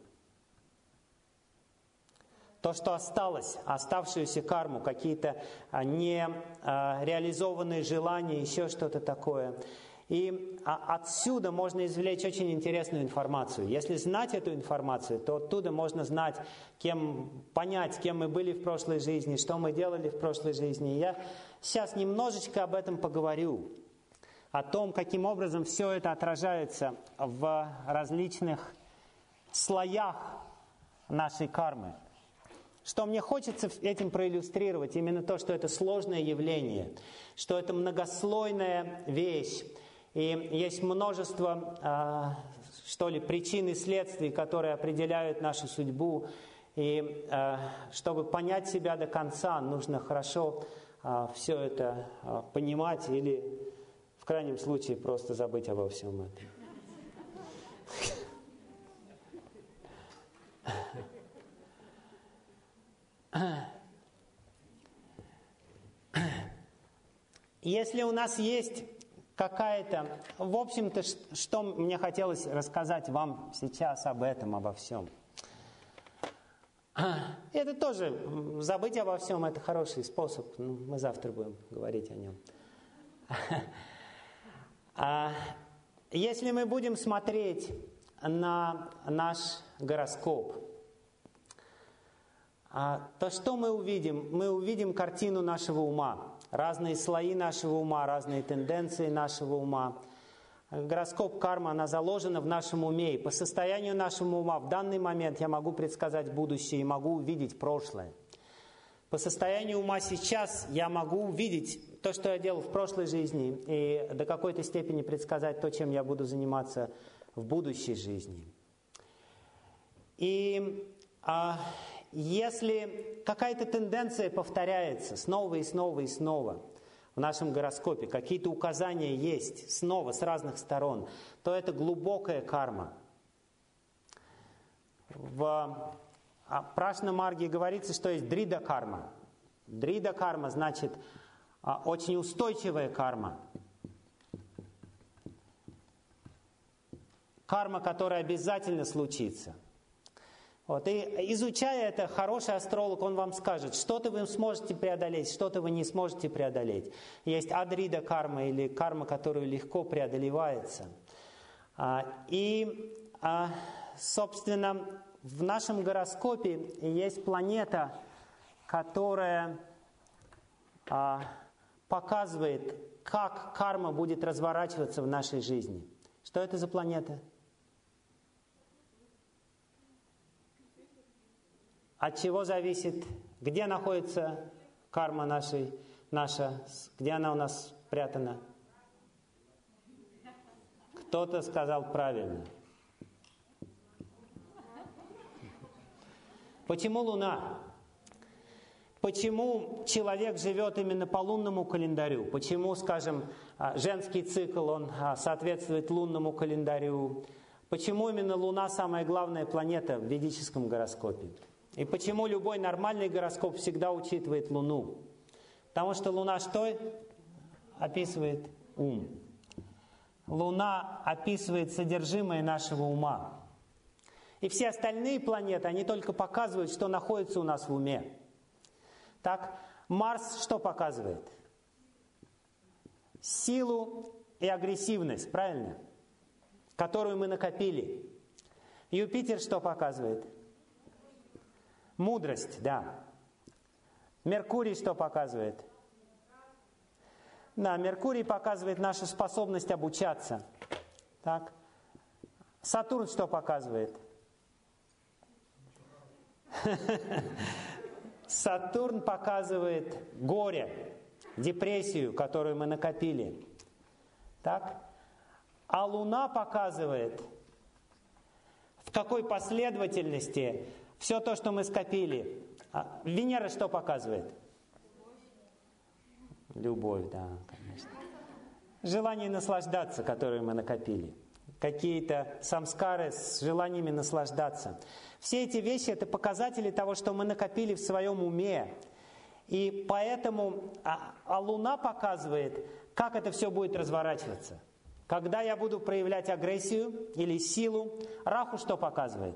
То, что осталось, оставшуюся карму, какие-то нереализованные желания, еще что-то такое. И отсюда можно извлечь очень интересную информацию. Если знать эту информацию, то оттуда можно знать, кем, понять, кем мы были в прошлой жизни, что мы делали в прошлой жизни. Я сейчас немножечко об этом поговорю. О том, каким образом все это отражается в различных слоях нашей кармы. Что мне хочется этим проиллюстрировать, именно то, что это сложное явление, что это многослойная вещь. И есть множество, что ли, причин и следствий, которые определяют нашу судьбу. И чтобы понять себя до конца, нужно хорошо все это понимать или, в крайнем случае, просто забыть обо всем этом. Если у нас есть какая-то... В общем-то, что мне хотелось рассказать вам сейчас об этом, обо всем. Это тоже, забыть обо всем, это хороший способ. Мы завтра будем говорить о нем. если мы будем смотреть на наш гороскоп, то что мы увидим? Мы увидим картину нашего ума, разные слои нашего ума, разные тенденции нашего ума. Гороскоп карма, она заложена в нашем уме, и по состоянию нашего ума в данный момент я могу предсказать будущее и могу увидеть прошлое. По состоянию ума сейчас я могу увидеть то, что я делал в прошлой жизни, и до какой-то степени предсказать то, чем я буду заниматься в будущей жизни. И а, если какая-то тенденция повторяется снова и снова и снова в нашем гороскопе, какие-то указания есть снова с разных сторон, то это глубокая карма. В Прашна-марге говорится, что есть дрида-карма. Дрида-карма значит очень устойчивая карма. Карма, которая обязательно случится. Вот. И изучая это, хороший астролог, он вам скажет, что-то вы сможете преодолеть, что-то вы не сможете преодолеть. Есть адрида карма или карма, которая легко преодолевается. И, собственно, в нашем гороскопе есть планета, которая показывает, как карма будет разворачиваться в нашей жизни. Что это за планета? От чего зависит, где находится карма нашей, наша, где она у нас спрятана? Кто-то сказал правильно. Почему Луна? Почему человек живет именно по лунному календарю? Почему, скажем, женский цикл, он соответствует лунному календарю? Почему именно Луна самая главная планета в ведическом гороскопе? И почему любой нормальный гороскоп всегда учитывает Луну? Потому что Луна что описывает? Ум. Луна описывает содержимое нашего ума. И все остальные планеты, они только показывают, что находится у нас в уме. Так, Марс что показывает? Силу и агрессивность, правильно? Которую мы накопили. Юпитер что показывает? Мудрость, да. Меркурий что показывает? Да, Меркурий показывает нашу способность обучаться. Так. Сатурн что показывает? Сатурн показывает горе, депрессию, которую мы накопили. Так? А Луна показывает, в какой последовательности все то, что мы скопили. А Венера что показывает? Любовь, да, конечно. Желание наслаждаться, которое мы накопили. Какие-то самскары с желаниями наслаждаться. Все эти вещи – это показатели того, что мы накопили в своем уме. И поэтому а, а Луна показывает, как это все будет разворачиваться. Когда я буду проявлять агрессию или силу, Раху что показывает?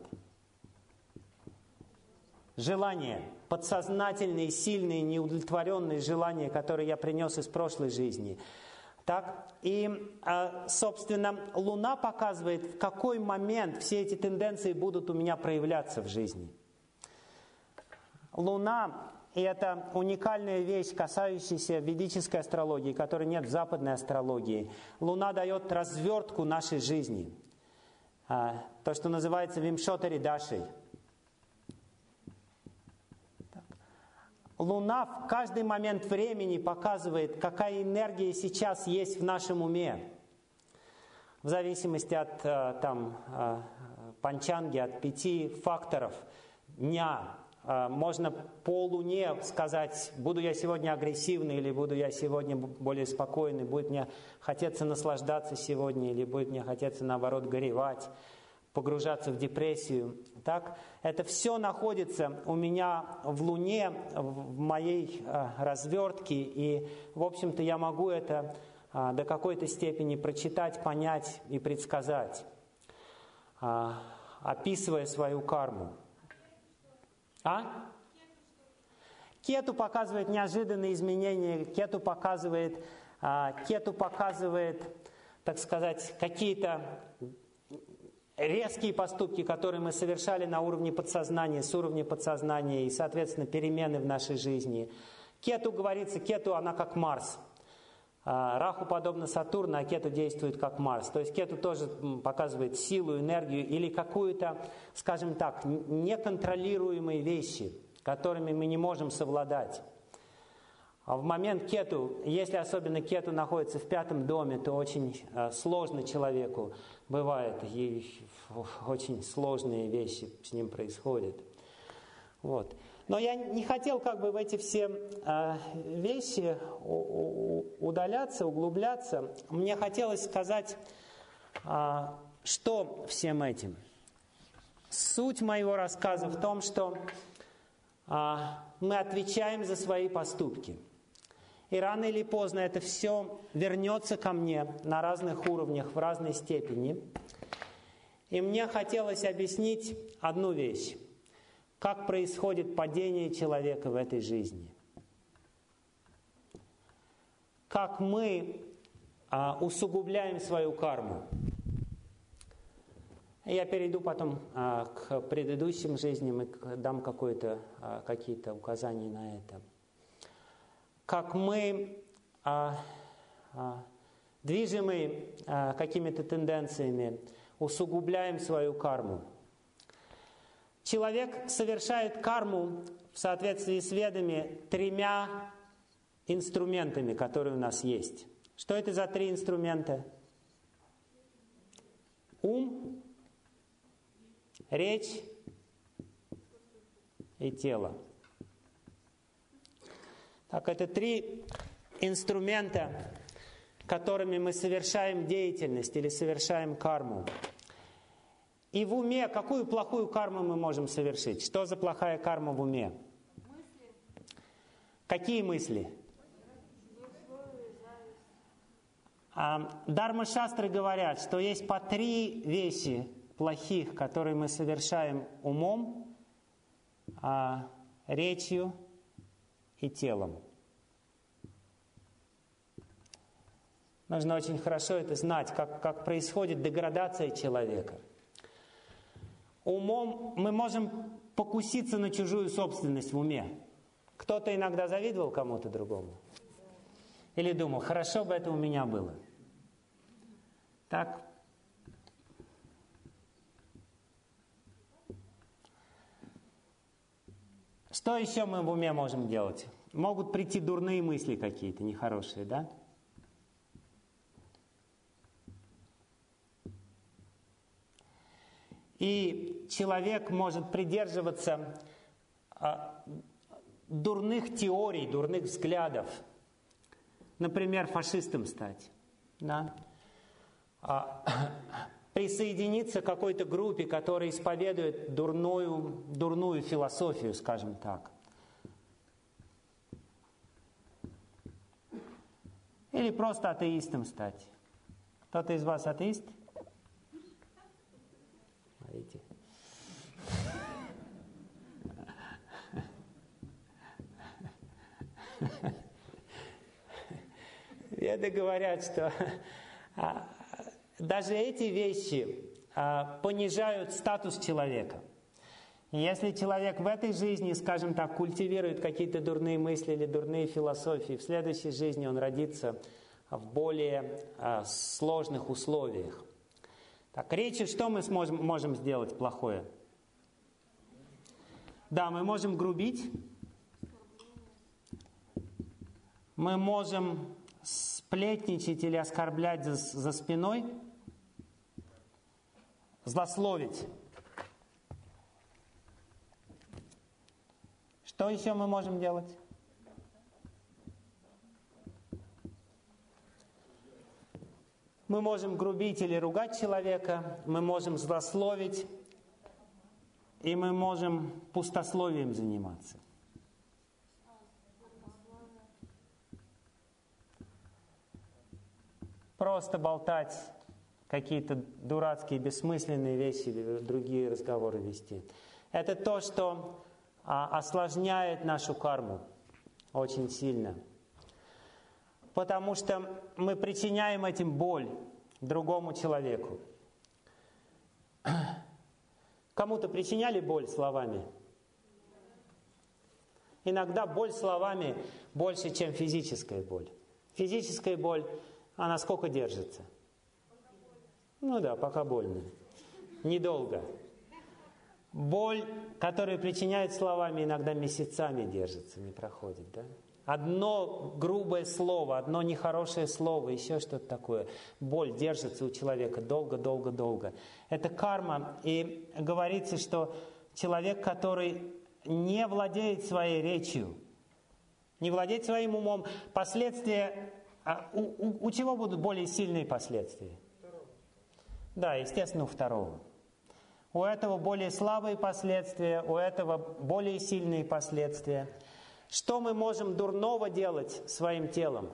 Желания, подсознательные, сильные, неудовлетворенные желания, которые я принес из прошлой жизни. Так? И, собственно, Луна показывает, в какой момент все эти тенденции будут у меня проявляться в жизни. Луна – это уникальная вещь, касающаяся ведической астрологии, которой нет в западной астрологии. Луна дает развертку нашей жизни. То, что называется вимшотари дашей. Луна в каждый момент времени показывает, какая энергия сейчас есть в нашем уме. В зависимости от там, панчанги, от пяти факторов дня. Можно по Луне сказать, буду я сегодня агрессивный, или буду я сегодня более спокойный, будет мне хотеться наслаждаться сегодня, или будет мне хотеться, наоборот, горевать, погружаться в депрессию. Так? Это все находится у меня в Луне, в моей развертке, и, в общем-то, я могу это до какой-то степени прочитать, понять и предсказать, описывая свою карму. А? Кету показывает неожиданные изменения, Кету показывает, Кету показывает так сказать, какие-то резкие поступки, которые мы совершали на уровне подсознания, с уровня подсознания и, соответственно, перемены в нашей жизни. Кету, говорится, Кету, она как Марс. Раху подобно Сатурну, а Кету действует как Марс. То есть Кету тоже показывает силу, энергию или какую-то, скажем так, неконтролируемые вещи, которыми мы не можем совладать. А в момент Кету, если особенно Кету находится в пятом доме, то очень сложно человеку бывает, и очень сложные вещи с ним происходят. Вот. Но я не хотел как бы в эти все э, вещи удаляться, углубляться. Мне хотелось сказать, э, что всем этим. Суть моего рассказа в том, что э, мы отвечаем за свои поступки. И рано или поздно это все вернется ко мне на разных уровнях, в разной степени. И мне хотелось объяснить одну вещь. Как происходит падение человека в этой жизни. Как мы а, усугубляем свою карму. Я перейду потом а, к предыдущим жизням и дам какое-то, а, какие-то указания на это. Как мы, а, а, движимы а, какими-то тенденциями, усугубляем свою карму. Человек совершает карму в соответствии с ведами тремя инструментами, которые у нас есть. Что это за три инструмента? Ум, речь и тело. Так, это три инструмента, которыми мы совершаем деятельность или совершаем карму. И в уме какую плохую карму мы можем совершить? Что за плохая карма в уме? Мысли. Какие мысли? А, Дharma-шастры говорят, что есть по три вещи плохих, которые мы совершаем умом, а, речью и телом. Нужно очень хорошо это знать, как, как происходит деградация человека. Умом мы можем покуситься на чужую собственность в уме. Кто-то иногда завидовал кому-то другому? Или думал, хорошо бы это у меня было. Так? Что еще мы в уме можем делать? Могут прийти дурные мысли какие-то, нехорошие, да? И человек может придерживаться а, дурных теорий, дурных взглядов. Например, фашистом стать. Да? А, присоединиться к какой-то группе, которая исповедует дурную, дурную философию, скажем так. Или просто атеистом стать. Кто-то из вас атеист? Смотрите. Веды говорят, что а, даже эти вещи а, понижают статус человека. И если человек в этой жизни, скажем так, культивирует какие-то дурные мысли или дурные философии, в следующей жизни он родится в более а, сложных условиях. Так, речью что мы сможем, можем сделать плохое? Да, мы можем грубить. Мы можем сплетничать или оскорблять за, за спиной. Злословить. Что еще мы можем делать? Мы можем грубить или ругать человека, мы можем злословить, и мы можем пустословием заниматься. Просто болтать, какие-то дурацкие, бессмысленные вещи или другие разговоры вести. Это то, что а, осложняет нашу карму очень сильно. Потому что мы причиняем этим боль другому человеку. Кому-то причиняли боль словами? Иногда боль словами больше, чем физическая боль. Физическая боль, она сколько держится? Ну да, пока больно. Недолго. Боль, которую причиняют словами, иногда месяцами держится, не проходит, да? Одно грубое слово, одно нехорошее слово, еще что-то такое. Боль держится у человека долго-долго-долго. Это карма. И говорится, что человек, который не владеет своей речью, не владеет своим умом, последствия... А у, у, у чего будут более сильные последствия? Второго. Да, естественно, у второго. У этого более слабые последствия, у этого более сильные последствия. Что мы можем дурного делать своим телом?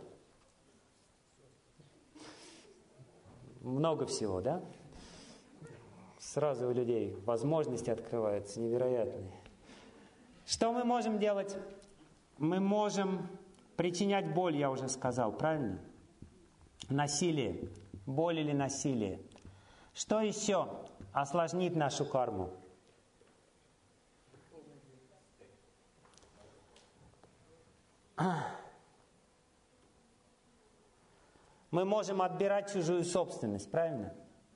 Много всего, да? Сразу у людей возможности открываются невероятные. Что мы можем делать? Мы можем причинять боль, я уже сказал, правильно? Насилие. Боль или насилие. Что еще осложнит нашу карму? Мы можем отбирать чужую собственность, правильно?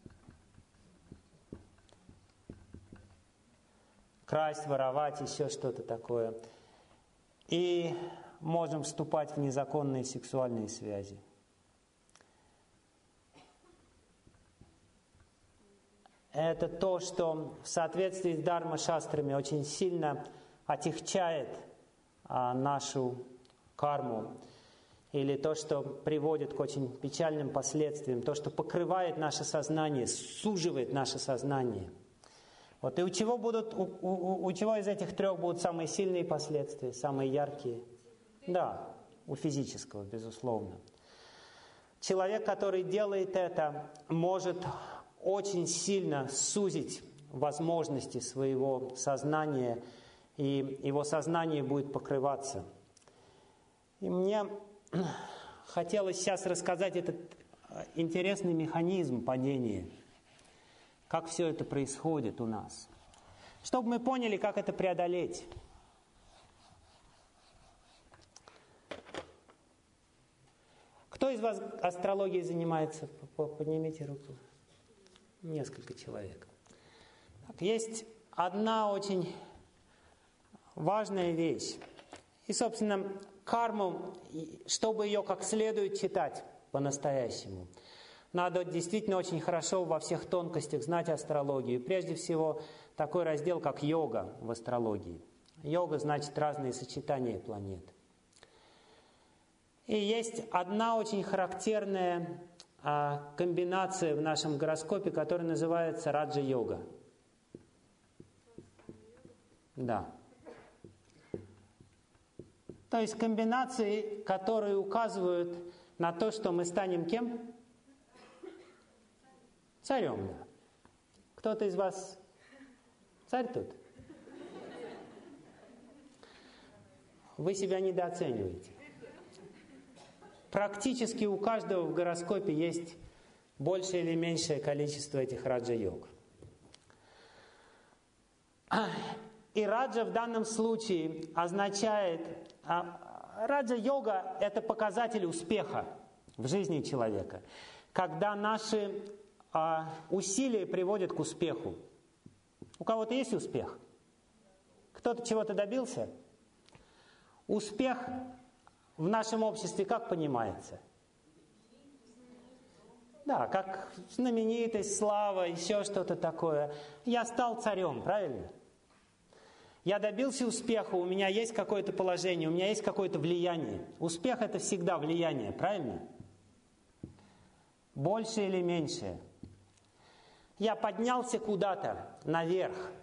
Красть, воровать, еще что-то такое. И можем вступать в незаконные сексуальные связи. Это то, что в соответствии с дхарма-шастрами очень сильно отягчает а, нашу карму. Или то, что приводит к очень печальным последствиям. То, что покрывает наше сознание, суживает наше сознание. Вот. И у чего, будут, у, у, у чего из этих трех будут самые сильные последствия, самые яркие? Да, у физического, безусловно. Человек, который делает это, может очень сильно сузить возможности своего сознания, и его сознание будет покрываться. И мне хотелось сейчас рассказать этот интересный механизм падения, как все это происходит у нас, чтобы мы поняли, как это преодолеть. Кто из вас астрологией занимается? Поднимите руку. Несколько человек. Так, есть одна очень важная вещь. И, собственно, карму, чтобы ее как следует читать по-настоящему, надо действительно очень хорошо во всех тонкостях знать астрологию. И прежде всего, такой раздел, как йога в астрологии. Йога значит разные сочетания планет. И есть одна очень характерная а, комбинация в нашем гороскопе, которая называется раджа-йога. Да. То есть комбинации, которые указывают на то, что мы станем кем? Царем, да. Кто-то из вас царь тут? Вы себя недооцениваете. Практически у каждого в гороскопе есть большее или меньшее количество этих раджа-йог. И раджа в данном случае означает... Раджа-йога – это показатель успеха в жизни человека. Когда наши а, усилия приводят к успеху. У кого-то есть успех? Кто-то чего-то добился? Успех в нашем обществе как понимается? Да, как знаменитость, слава, еще что-то такое. Я стал царем, правильно? Я добился успеха, у меня есть какое-то положение, у меня есть какое-то влияние. Успех – это всегда влияние, правильно? Больше или меньше. Я поднялся куда-то наверх.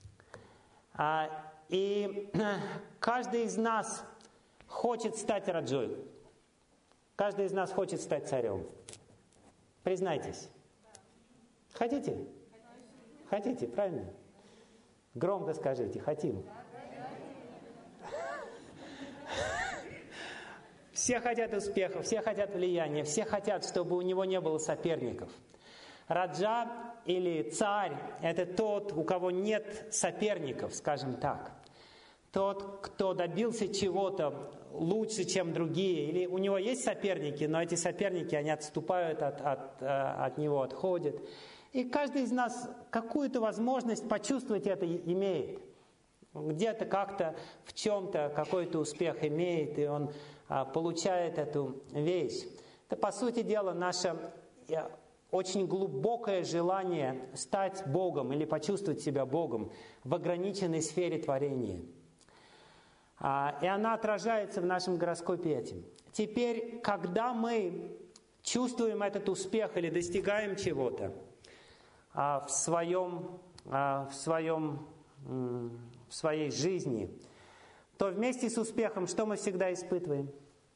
И каждый из нас хочет стать раджой. Каждый из нас хочет стать царем. Признайтесь. Хотите? Хотите, правильно? Громко скажите, хотим. Все Все хотят успеха, все хотят влияния, все хотят, чтобы у него не было соперников. Раджа или царь – это тот, у кого нет соперников, скажем так. Тот, кто добился чего-то лучше, чем другие. Или у него есть соперники, но эти соперники, они отступают от, от, от него, отходят. И каждый из нас какую-то возможность почувствовать это имеет. Где-то как-то в чем-то какой-то успех имеет, и он а, получает эту вещь. Это, по сути дела, наше очень глубокое желание стать Богом или почувствовать себя Богом в ограниченной сфере творения. А, и она отражается в нашем гороскопе этим. Теперь, когда мы чувствуем этот успех или достигаем чего-то а, в своем, а, в своем в своей жизни, то вместе с успехом что мы всегда испытываем?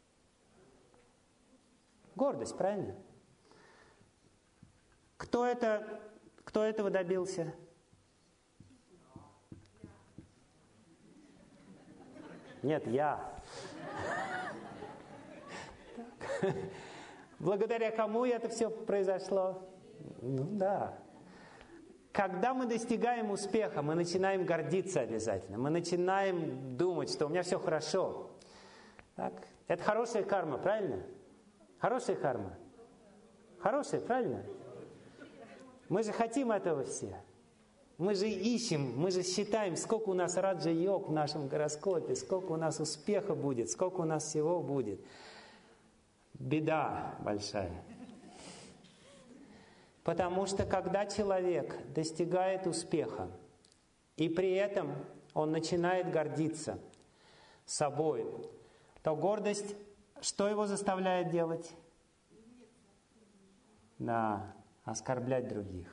Гордость, правильно? Кто это, кто этого добился? Нет, я. Благодаря кому это все произошло? Ну да. Когда мы достигаем успеха, мы начинаем гордиться обязательно. Мы начинаем думать, что у меня все хорошо. Так? Это хорошая карма, правильно? Хорошая карма. Хорошая, правильно? Мы же хотим этого все. Мы же ищем, мы же считаем, сколько у нас раджа-йог в нашем гороскопе, сколько у нас успеха будет, сколько у нас всего будет. Беда большая. Потому что когда человек достигает успеха, и при этом он начинает гордиться собой, то гордость, что его заставляет делать? Да, оскорблять других.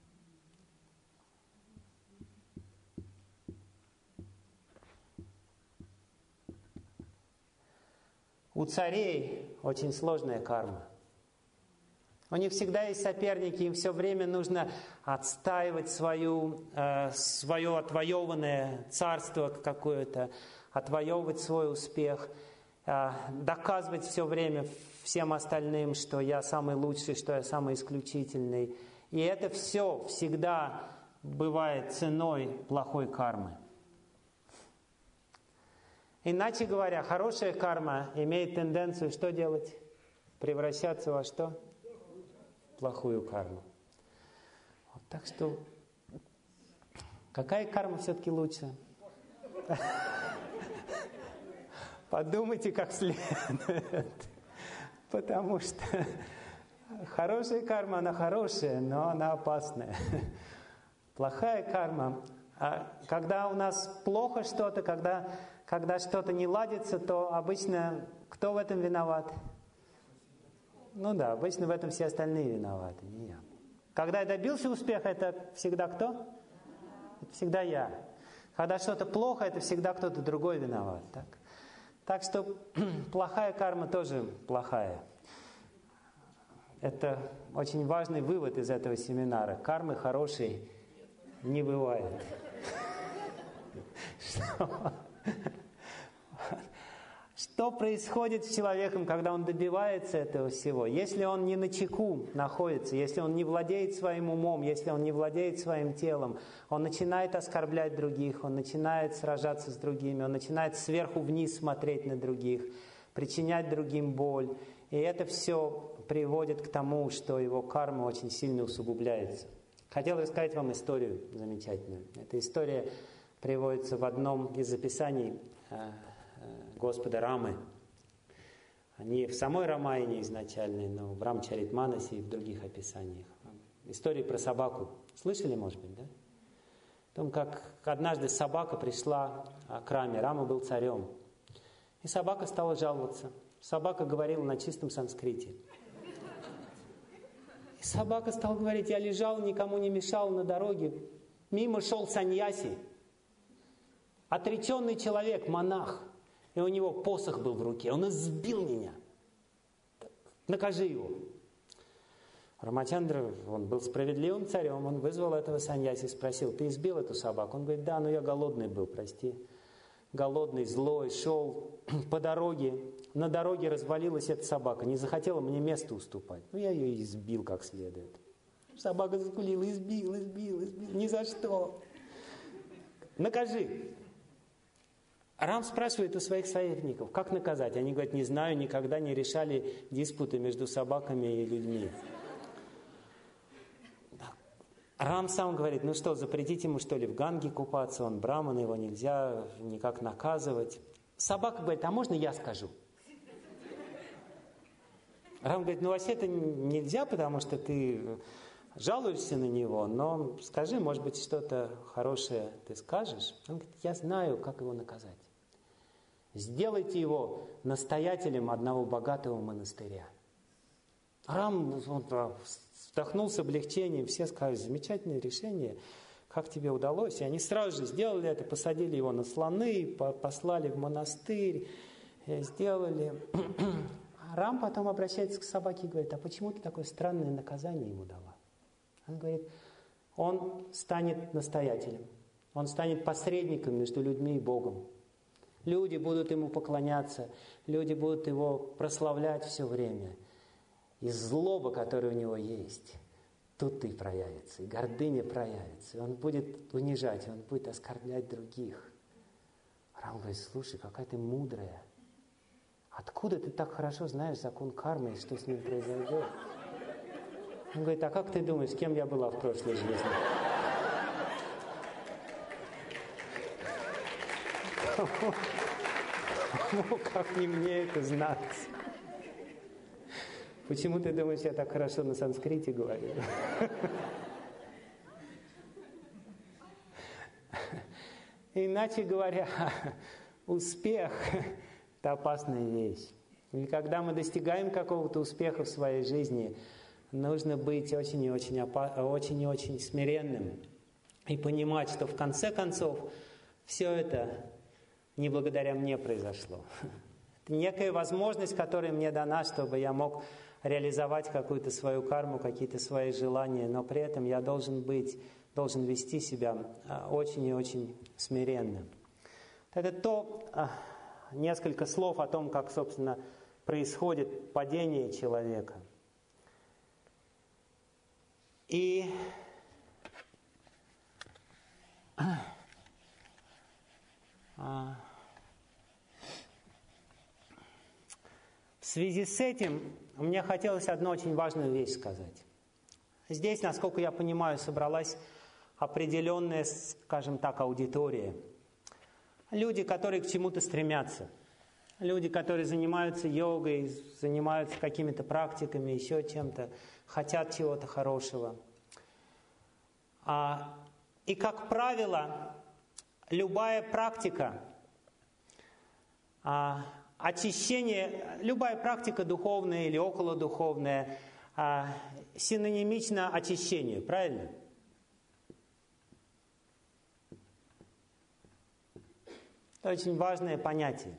У царей очень сложная карма. У них всегда есть соперники, им все время нужно отстаивать свою, э, свое отвоеванное царство какое-то, отвоевывать свой успех, э, доказывать все время всем остальным, что я самый лучший, что я самый исключительный. И это все всегда бывает ценой плохой кармы. Иначе говоря, хорошая карма имеет тенденцию что делать? Превращаться во что? Плохую карму. Вот, так что, какая карма все-таки лучше? Подумайте как следует. Потому что хорошая карма, она хорошая, но она опасная. Плохая карма, когда у нас плохо что-то, когда, когда что-то не ладится, то обычно кто в этом виноват? Ну да, обычно в этом все остальные виноваты, не я. Когда я добился успеха, это всегда кто? Это всегда я. Когда что-то плохо, это всегда кто-то другой виноват. Так, так что плохая карма тоже плохая. Это очень важный вывод из этого семинара. Кармы хорошей не бывает. Что происходит с человеком, когда он добивается этого всего? Если он не начеку находится, если он не владеет своим умом, если он не владеет своим телом, он начинает оскорблять других, он начинает сражаться с другими, он начинает сверху вниз смотреть на других, причинять другим боль. И это все приводит к тому, что его карма очень сильно усугубляется. Хотел рассказать вам историю замечательную. Эта история приводится в одном из записаний Господа Рамы. Не в самой Рамайне изначальной, но в Рамчаритманасе и в других описаниях. История про собаку. Слышали, может быть, да? О том, как однажды собака пришла к Раме. Рама был царем. И собака стала жаловаться. Собака говорила на чистом санскрите. И собака стала говорить: я лежал, никому не мешал на дороге. Мимо шел саньяси. Отреченный человек, монах. И у него посох был в руке. Он избил меня. Накажи его. Рамачандра, он был справедливым царем. Он вызвал этого саньяси, спросил: ты избил эту собаку? Он говорит: да, но я голодный был, прости. голодный, злой, шел по дороге. На дороге развалилась эта собака, не захотела мне место уступать. Ну, я ее избил как следует. Собака заскулила, избил, избил, избил, ни за что. Накажи. Рам спрашивает у своих советников, как наказать? Они говорят, не знаю, никогда не решали диспуты между собаками и людьми. Рам сам говорит, ну что, запретить ему что ли в Ганге купаться, он браман, его нельзя никак наказывать. Собака говорит, а можно я скажу? Рам говорит, ну вообще это нельзя, потому что ты жалуешься на него, но скажи, может быть, что-то хорошее ты скажешь? Он говорит, я знаю, как его наказать. Сделайте его настоятелем одного богатого монастыря. Рам вздохнул с облегчением, все сказали, замечательное решение, как тебе удалось? И они сразу же сделали это, посадили его на слоны, послали в монастырь, сделали. Рам потом обращается к собаке и говорит, а почему ты такое странное наказание ему дала? Он говорит, он станет настоятелем, он станет посредником между людьми и Богом. Люди будут ему поклоняться, люди будут его прославлять все время. И злоба, которая у него есть, тут и проявится, и гордыня проявится. И он будет унижать, он будет оскорблять других. Рам говорит, слушай, какая ты мудрая. Откуда ты так хорошо знаешь закон кармы и что с ним произойдет? Он говорит, а как ты думаешь, с кем я была в прошлой жизни? Ну, как не мне это знать? Почему ты думаешь, я так хорошо на санскрите говорю? Иначе говоря, успех – это опасная вещь. И когда мы достигаем какого-то успеха в своей жизни, нужно быть очень и очень, опа- очень, и очень смиренным и понимать, что в конце концов все это не благодаря мне произошло. Это некая возможность, которая мне дана, чтобы я мог реализовать какую-то свою карму, какие-то свои желания, но при этом я должен быть, должен вести себя очень и очень смиренно. Это то, несколько слов о том, как, собственно, происходит падение человека. И в связи с этим мне хотелось одну очень важную вещь сказать. Здесь, насколько я понимаю, собралась определенная, скажем так, аудитория. Люди, которые к чему-то стремятся. Люди, которые занимаются йогой, занимаются какими-то практиками, еще чем-то, хотят чего-то хорошего. И, как правило, любая практика, очищение, любая практика духовная или околодуховная, синонимична очищению, правильно? Это очень важное понятие.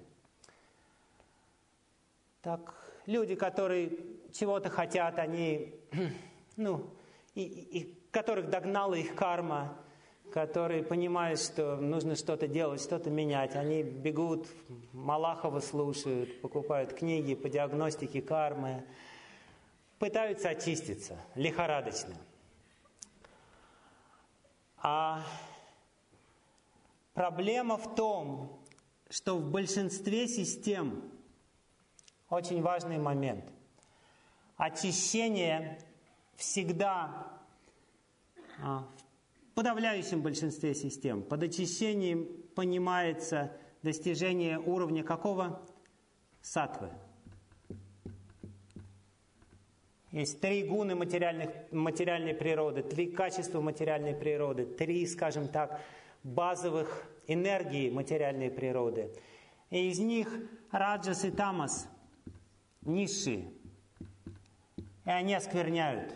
Так, люди, которые чего-то хотят, они, ну, и, и которых догнала их карма, которые понимают, что нужно что-то делать, что-то менять, они бегут, Малахова слушают, покупают книги по диагностике кармы, пытаются очиститься лихорадочно. А проблема в том, что в большинстве систем очень важный момент. Очищение всегда, в подавляющем большинстве систем, под очищением понимается достижение уровня какого? Саттвы. Есть три гуны материальных, материальной природы, три качества материальной природы, три, скажем так, базовых энергии материальной природы. И из них раджас и тамас низшие. И они оскверняют.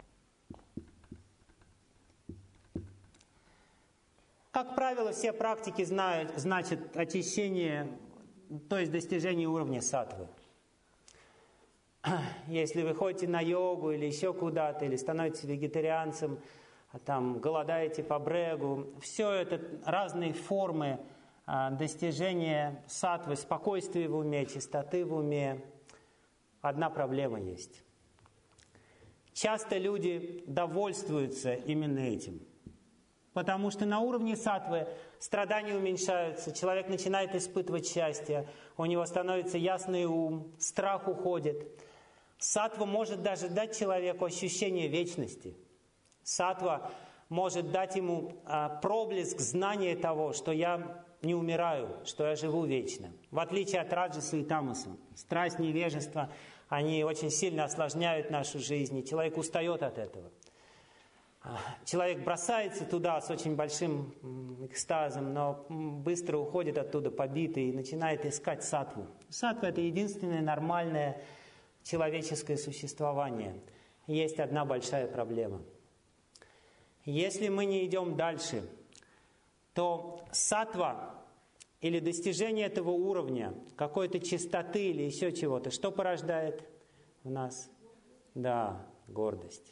Как правило, все практики знают, значит, очищение, то есть достижение уровня саттвы. Если вы ходите на йогу или еще куда-то, или становитесь вегетарианцем, там, голодаете по брегу, все это разные формы достижения саттвы, спокойствия в уме, чистоты в уме, одна проблема есть. Часто люди довольствуются именно этим. Потому что на уровне саттвы страдания уменьшаются, человек начинает испытывать счастье, у него становится ясный ум, страх уходит. Саттва может даже дать человеку ощущение вечности. Саттва может дать ему а, проблеск знания того, что я не умираю, что я живу вечно. В отличие от раджаса и тамаса. Страсть, невежество, они очень сильно осложняют нашу жизнь, и человек устает от этого. Человек бросается туда с очень большим экстазом, но быстро уходит оттуда побитый и начинает искать саттву. Саттва – это единственное нормальное человеческое существование. Есть одна большая проблема. Если мы не идем дальше, то саттва или достижение этого уровня, какой-то чистоты или еще чего-то, что порождает в нас? Да, гордость.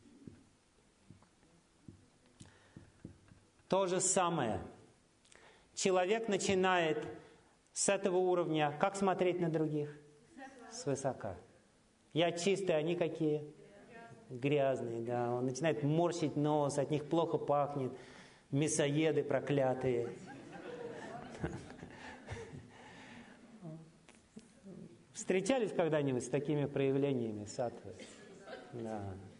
То же самое. Человек начинает с этого уровня, как смотреть на других? Свысока. Я чистый, они какие? Грязные, да. Он начинает морщить нос, от них плохо пахнет. Мясоеды проклятые. Встречались когда-нибудь с такими проявлениями саттвы? Да.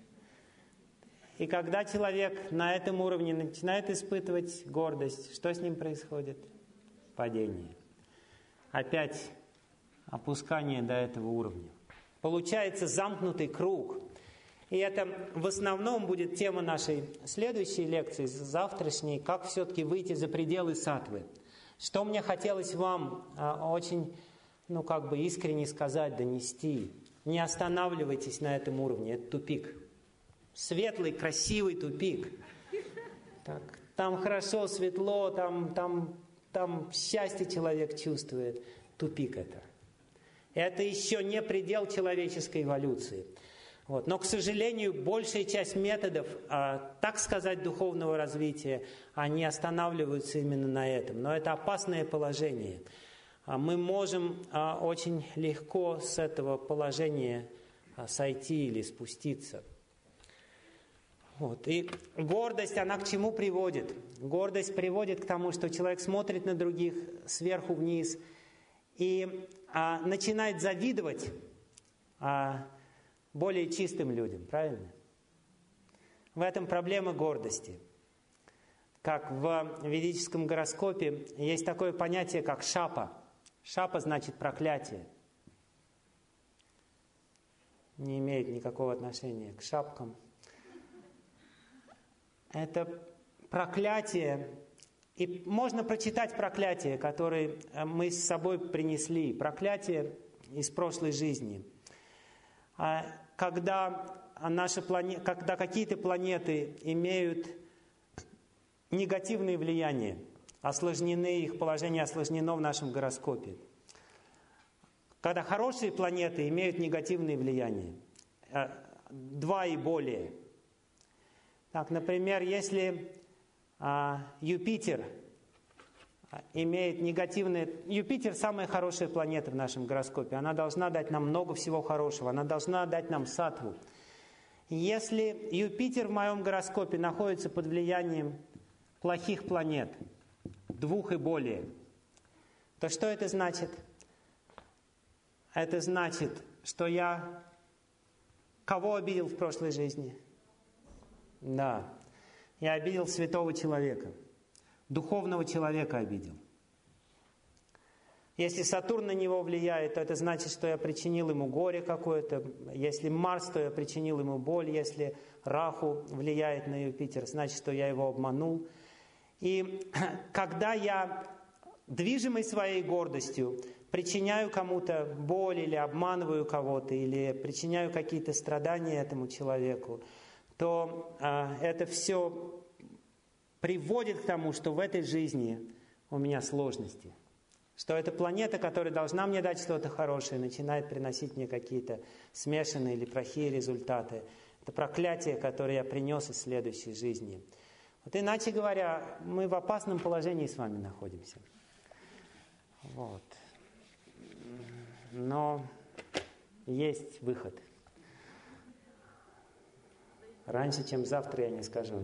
И когда человек на этом уровне начинает испытывать гордость, что с ним происходит? Падение. Опять опускание до этого уровня. Получается замкнутый круг. И это в основном будет тема нашей следующей лекции, завтрашней, как все-таки выйти за пределы саттвы. Что мне хотелось вам а, очень, ну как бы искренне сказать, донести. Не останавливайтесь на этом уровне, это тупик. Светлый, красивый тупик. Так, там хорошо, светло, там, там, там счастье человек чувствует. Тупик это. Это еще не предел человеческой эволюции. Вот. Но, к сожалению, большая часть методов, а, так сказать, духовного развития, они останавливаются именно на этом. Но это опасное положение. А мы можем а, очень легко с этого положения а, сойти или спуститься. Вот. И гордость, она к чему приводит? Гордость приводит к тому, что человек смотрит на других сверху вниз и а, начинает завидовать а, более чистым людям, правильно? В этом проблема гордости. Как в ведическом гороскопе есть такое понятие, как шапа. Шапа значит проклятие. Не имеет никакого отношения к шапкам. Это проклятие, и можно прочитать проклятие, которое мы с собой принесли, проклятие из прошлой жизни. Когда, наша плане... когда какие-то планеты имеют негативные влияния, осложнены, их положение осложнено в нашем гороскопе. Когда хорошие планеты имеют негативные влияния, два и более. Так, например, если а, Юпитер имеет негативные... Юпитер самая хорошая планета в нашем гороскопе. Она должна дать нам много всего хорошего. Она должна дать нам саттву. Если Юпитер в моем гороскопе находится под влиянием плохих планет, двух и более, то что это значит? Это значит, что я кого обидел в прошлой жизни? Да, я обидел святого человека, духовного человека обидел. Если Сатурн на него влияет, то это значит, что я причинил ему горе какое-то. Если Марс, то я причинил ему боль. Если Раху влияет на Юпитер, значит, что я его обманул. И когда я, движимый своей гордостью, причиняю кому-то боль или обманываю кого-то, или причиняю какие-то страдания этому человеку, то а, это все приводит к тому, что в этой жизни у меня сложности. Что эта планета, которая должна мне дать что-то хорошее, начинает приносить мне какие-то смешанные или плохие результаты. Это проклятие, которое я принес из следующей жизни. Вот иначе говоря, мы в опасном положении с вами находимся. Вот. Но есть выход. Раньше, чем завтра, я не скажу.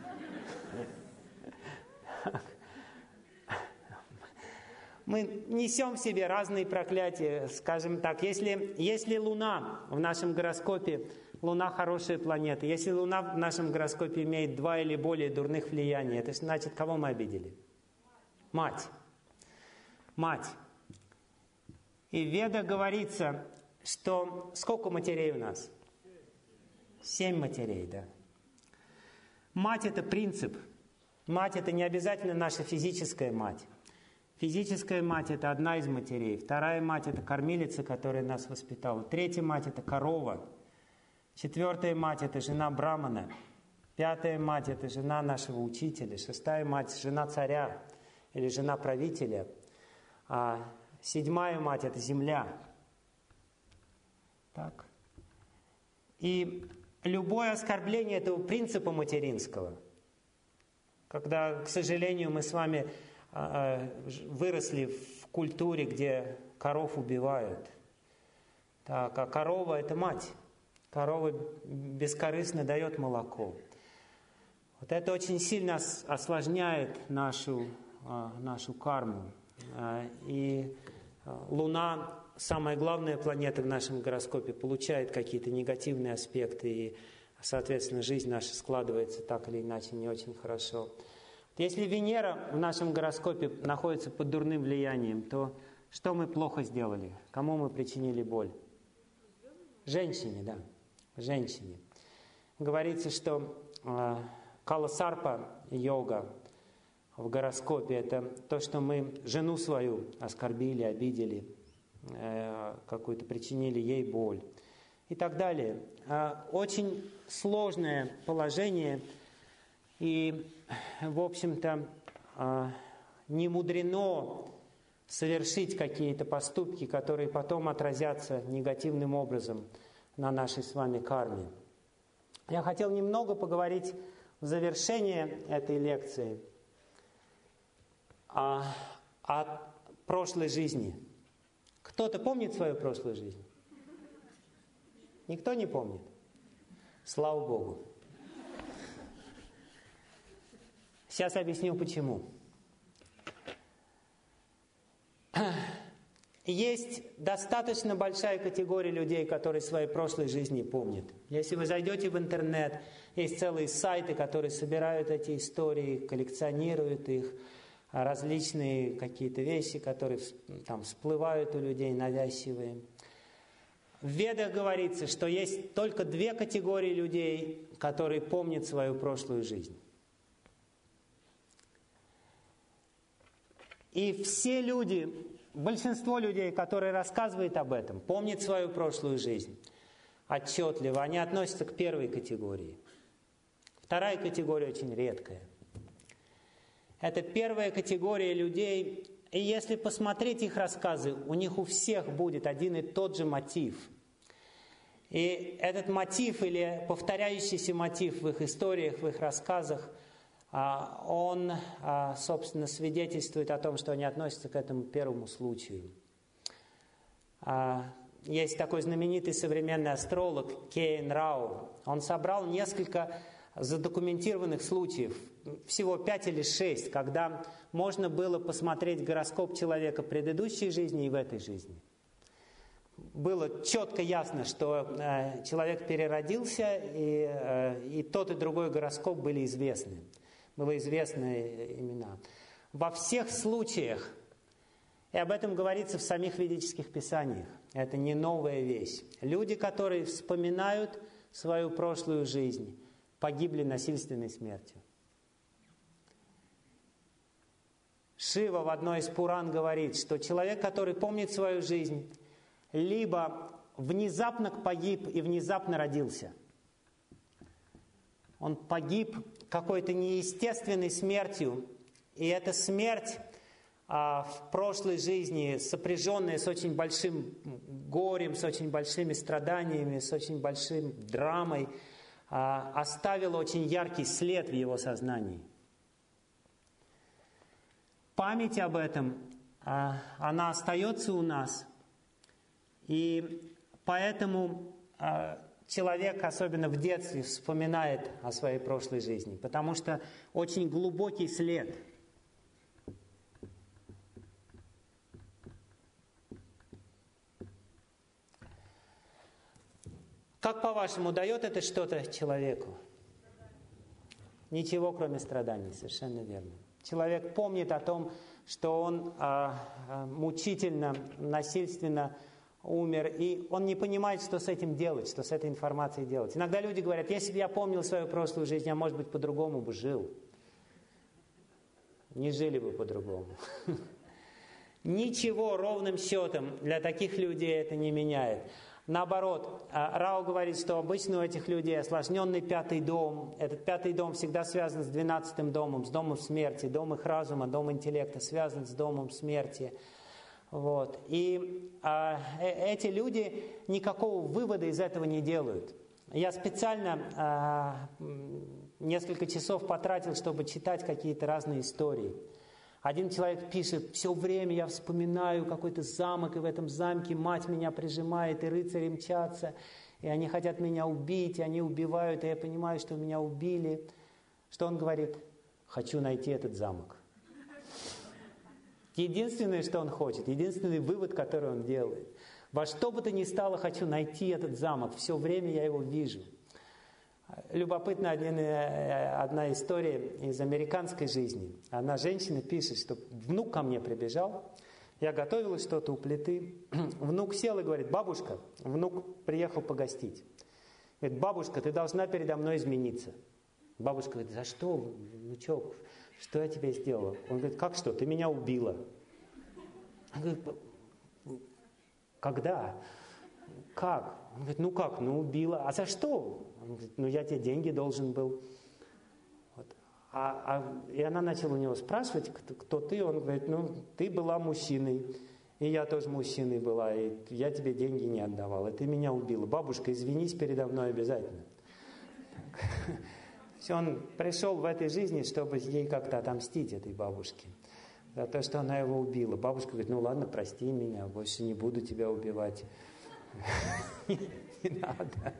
Мы несем в себе разные проклятия, скажем так. Если, если Луна в нашем гороскопе, Луна хорошая планета, если Луна в нашем гороскопе имеет два или более дурных влияний, это значит, кого мы обидели? Мать. Мать. И в Ведах говорится, что сколько матерей у нас? Семь матерей, да. Мать – это принцип. Мать – это не обязательно наша физическая мать. Физическая мать – это одна из матерей. Вторая мать – это кормилица, которая нас воспитала. Третья мать – это корова. Четвертая мать – это жена Брамана. Пятая мать – это жена нашего учителя. Шестая мать – жена царя или жена правителя. А седьмая мать – это земля. Так. И любое оскорбление этого принципа материнского, когда, к сожалению, мы с вами выросли в культуре, где коров убивают. Так, а корова – это мать. Корова бескорыстно дает молоко. Вот это очень сильно осложняет нашу, нашу карму. И Луна, самая главная планета в нашем гороскопе, получает какие-то негативные аспекты, и, соответственно, жизнь наша складывается так или иначе не очень хорошо. Если Венера в нашем гороскопе находится под дурным влиянием, то что мы плохо сделали? Кому мы причинили боль? Женщине, да. Женщине. Говорится, что э, каласарпа йога в гороскопе – это то, что мы жену свою оскорбили, обидели, э, какую-то причинили ей боль и так далее. Э, очень сложное положение. И, в общем-то, не мудрено совершить какие-то поступки, которые потом отразятся негативным образом на нашей с вами карме. Я хотел немного поговорить в завершение этой лекции о, о прошлой жизни. Кто-то помнит свою прошлую жизнь? Никто не помнит? Слава Богу. Сейчас объясню, почему. Есть достаточно большая категория людей, которые свои прошлой жизни помнят. Если вы зайдете в интернет, есть целые сайты, которые собирают эти истории, коллекционируют их, различные какие-то вещи, которые там всплывают у людей, навязчивые. В Ведах говорится, что есть только две категории людей, которые помнят свою прошлую жизнь. И все люди, большинство людей, которые рассказывают об этом, помнят свою прошлую жизнь отчетливо. Они относятся к первой категории. Вторая категория очень редкая. Это первая категория людей, и если посмотреть их рассказы, у них у всех будет один и тот же мотив. И этот мотив или повторяющийся мотив в их историях, в их рассказах, он, собственно, свидетельствует о том, что они относятся к этому первому случаю. Есть такой знаменитый современный астролог Кейн Рау. Он собрал несколько задокументированных случаев, всего пять или шесть, когда можно было посмотреть гороскоп человека в предыдущей жизни и в этой жизни. Было четко ясно, что человек переродился, и, и тот и другой гороскоп были известны. Было известны имена. Во всех случаях, и об этом говорится в самих ведических писаниях, это не новая вещь. Люди, которые вспоминают свою прошлую жизнь, погибли насильственной смертью. Шива в одной из Пуран говорит, что человек, который помнит свою жизнь, либо внезапно погиб и внезапно родился. Он погиб какой-то неестественной смертью, и эта смерть а, в прошлой жизни, сопряженная с очень большим горем, с очень большими страданиями, с очень большим драмой, а, оставила очень яркий след в его сознании. Память об этом она остается у нас. И поэтому человек, особенно в детстве, вспоминает о своей прошлой жизни, потому что очень глубокий след. Как по-вашему, дает это что-то человеку? Ничего, кроме страданий, совершенно верно. Человек помнит о том, что он а, а, мучительно, насильственно умер, и он не понимает, что с этим делать, что с этой информацией делать. Иногда люди говорят, если бы я помнил свою прошлую жизнь, я, может быть, по-другому бы жил. Не жили бы по-другому. Ничего ровным счетом для таких людей это не меняет. Наоборот, Рао говорит, что обычно у этих людей осложненный пятый дом. Этот пятый дом всегда связан с двенадцатым домом, с домом смерти. Дом их разума, дом интеллекта связан с домом смерти. Вот. И а, эти люди никакого вывода из этого не делают. Я специально а, несколько часов потратил, чтобы читать какие-то разные истории. Один человек пишет, все время я вспоминаю какой-то замок, и в этом замке мать меня прижимает, и рыцари мчатся, и они хотят меня убить, и они убивают, и я понимаю, что меня убили. Что он говорит? Хочу найти этот замок. Единственное, что он хочет, единственный вывод, который он делает. Во что бы то ни стало, хочу найти этот замок, все время я его вижу. Любопытна один, одна история из американской жизни. Одна женщина пишет, что внук ко мне прибежал, я готовила что-то у плиты. Внук сел и говорит, бабушка, внук приехал погостить. Говорит, бабушка, ты должна передо мной измениться. Бабушка говорит, за что, внучок, что я тебе сделала? Он говорит, как что, ты меня убила. Он говорит, когда? Как? Он говорит, ну как, ну убила. А за что? Он говорит, ну я тебе деньги должен был. Вот. А, а, и она начала у него спрашивать, кто, кто ты. Он говорит, ну ты была мужчиной, и я тоже мужчиной была, и я тебе деньги не отдавала, ты меня убила. Бабушка, извинись передо мной обязательно. Все, он пришел в этой жизни, чтобы ей как-то отомстить, этой бабушке, за то, что она его убила. Бабушка говорит, ну ладно, прости меня, больше не буду тебя убивать. Не надо.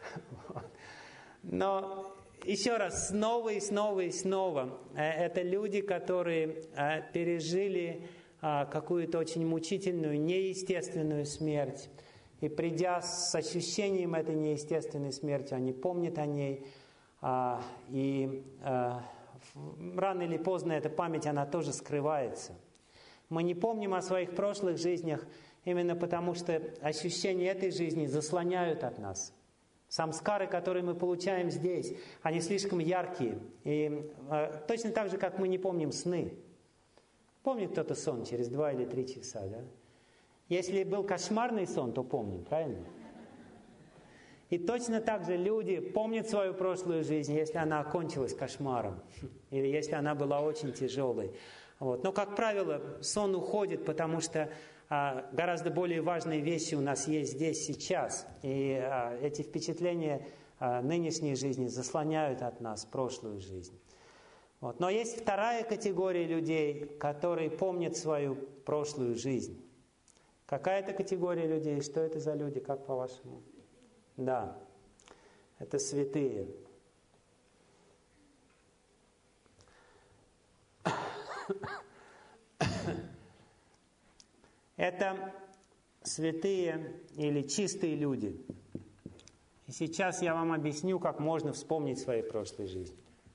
Но еще раз, снова и снова и снова, это люди, которые пережили какую-то очень мучительную, неестественную смерть. И придя с ощущением этой неестественной смерти, они помнят о ней. И рано или поздно эта память, она тоже скрывается. Мы не помним о своих прошлых жизнях, именно потому что ощущения этой жизни заслоняют от нас. Самскары, которые мы получаем здесь, они слишком яркие. И э, точно так же, как мы не помним сны. Помнит кто-то сон через два или три часа, да? Если был кошмарный сон, то помним, правильно? И точно так же люди помнят свою прошлую жизнь, если она окончилась кошмаром, или если она была очень тяжелой. Вот. Но, как правило, сон уходит, потому что а, гораздо более важные вещи у нас есть здесь, сейчас. И а, эти впечатления а, нынешней жизни заслоняют от нас прошлую жизнь. Вот. Но есть вторая категория людей, которые помнят свою прошлую жизнь. Какая это категория людей? Что это за люди, как по-вашему? Да, это святые. Это святые или чистые люди. И сейчас я вам объясню, как можно вспомнить свои прошлые жизни.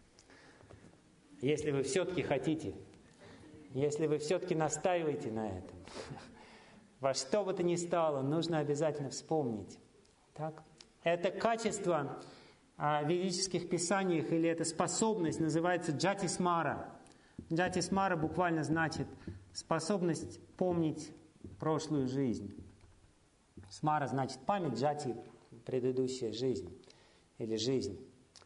Если вы все-таки хотите, если вы все-таки настаиваете на этом, во что бы то ни стало, нужно обязательно вспомнить. Так? Это качество а, в ведических писаниях, или эта способность называется джати-смара. Джати-смара буквально значит способность помнить прошлую жизнь. Смара значит память, джати – предыдущая жизнь или жизнь.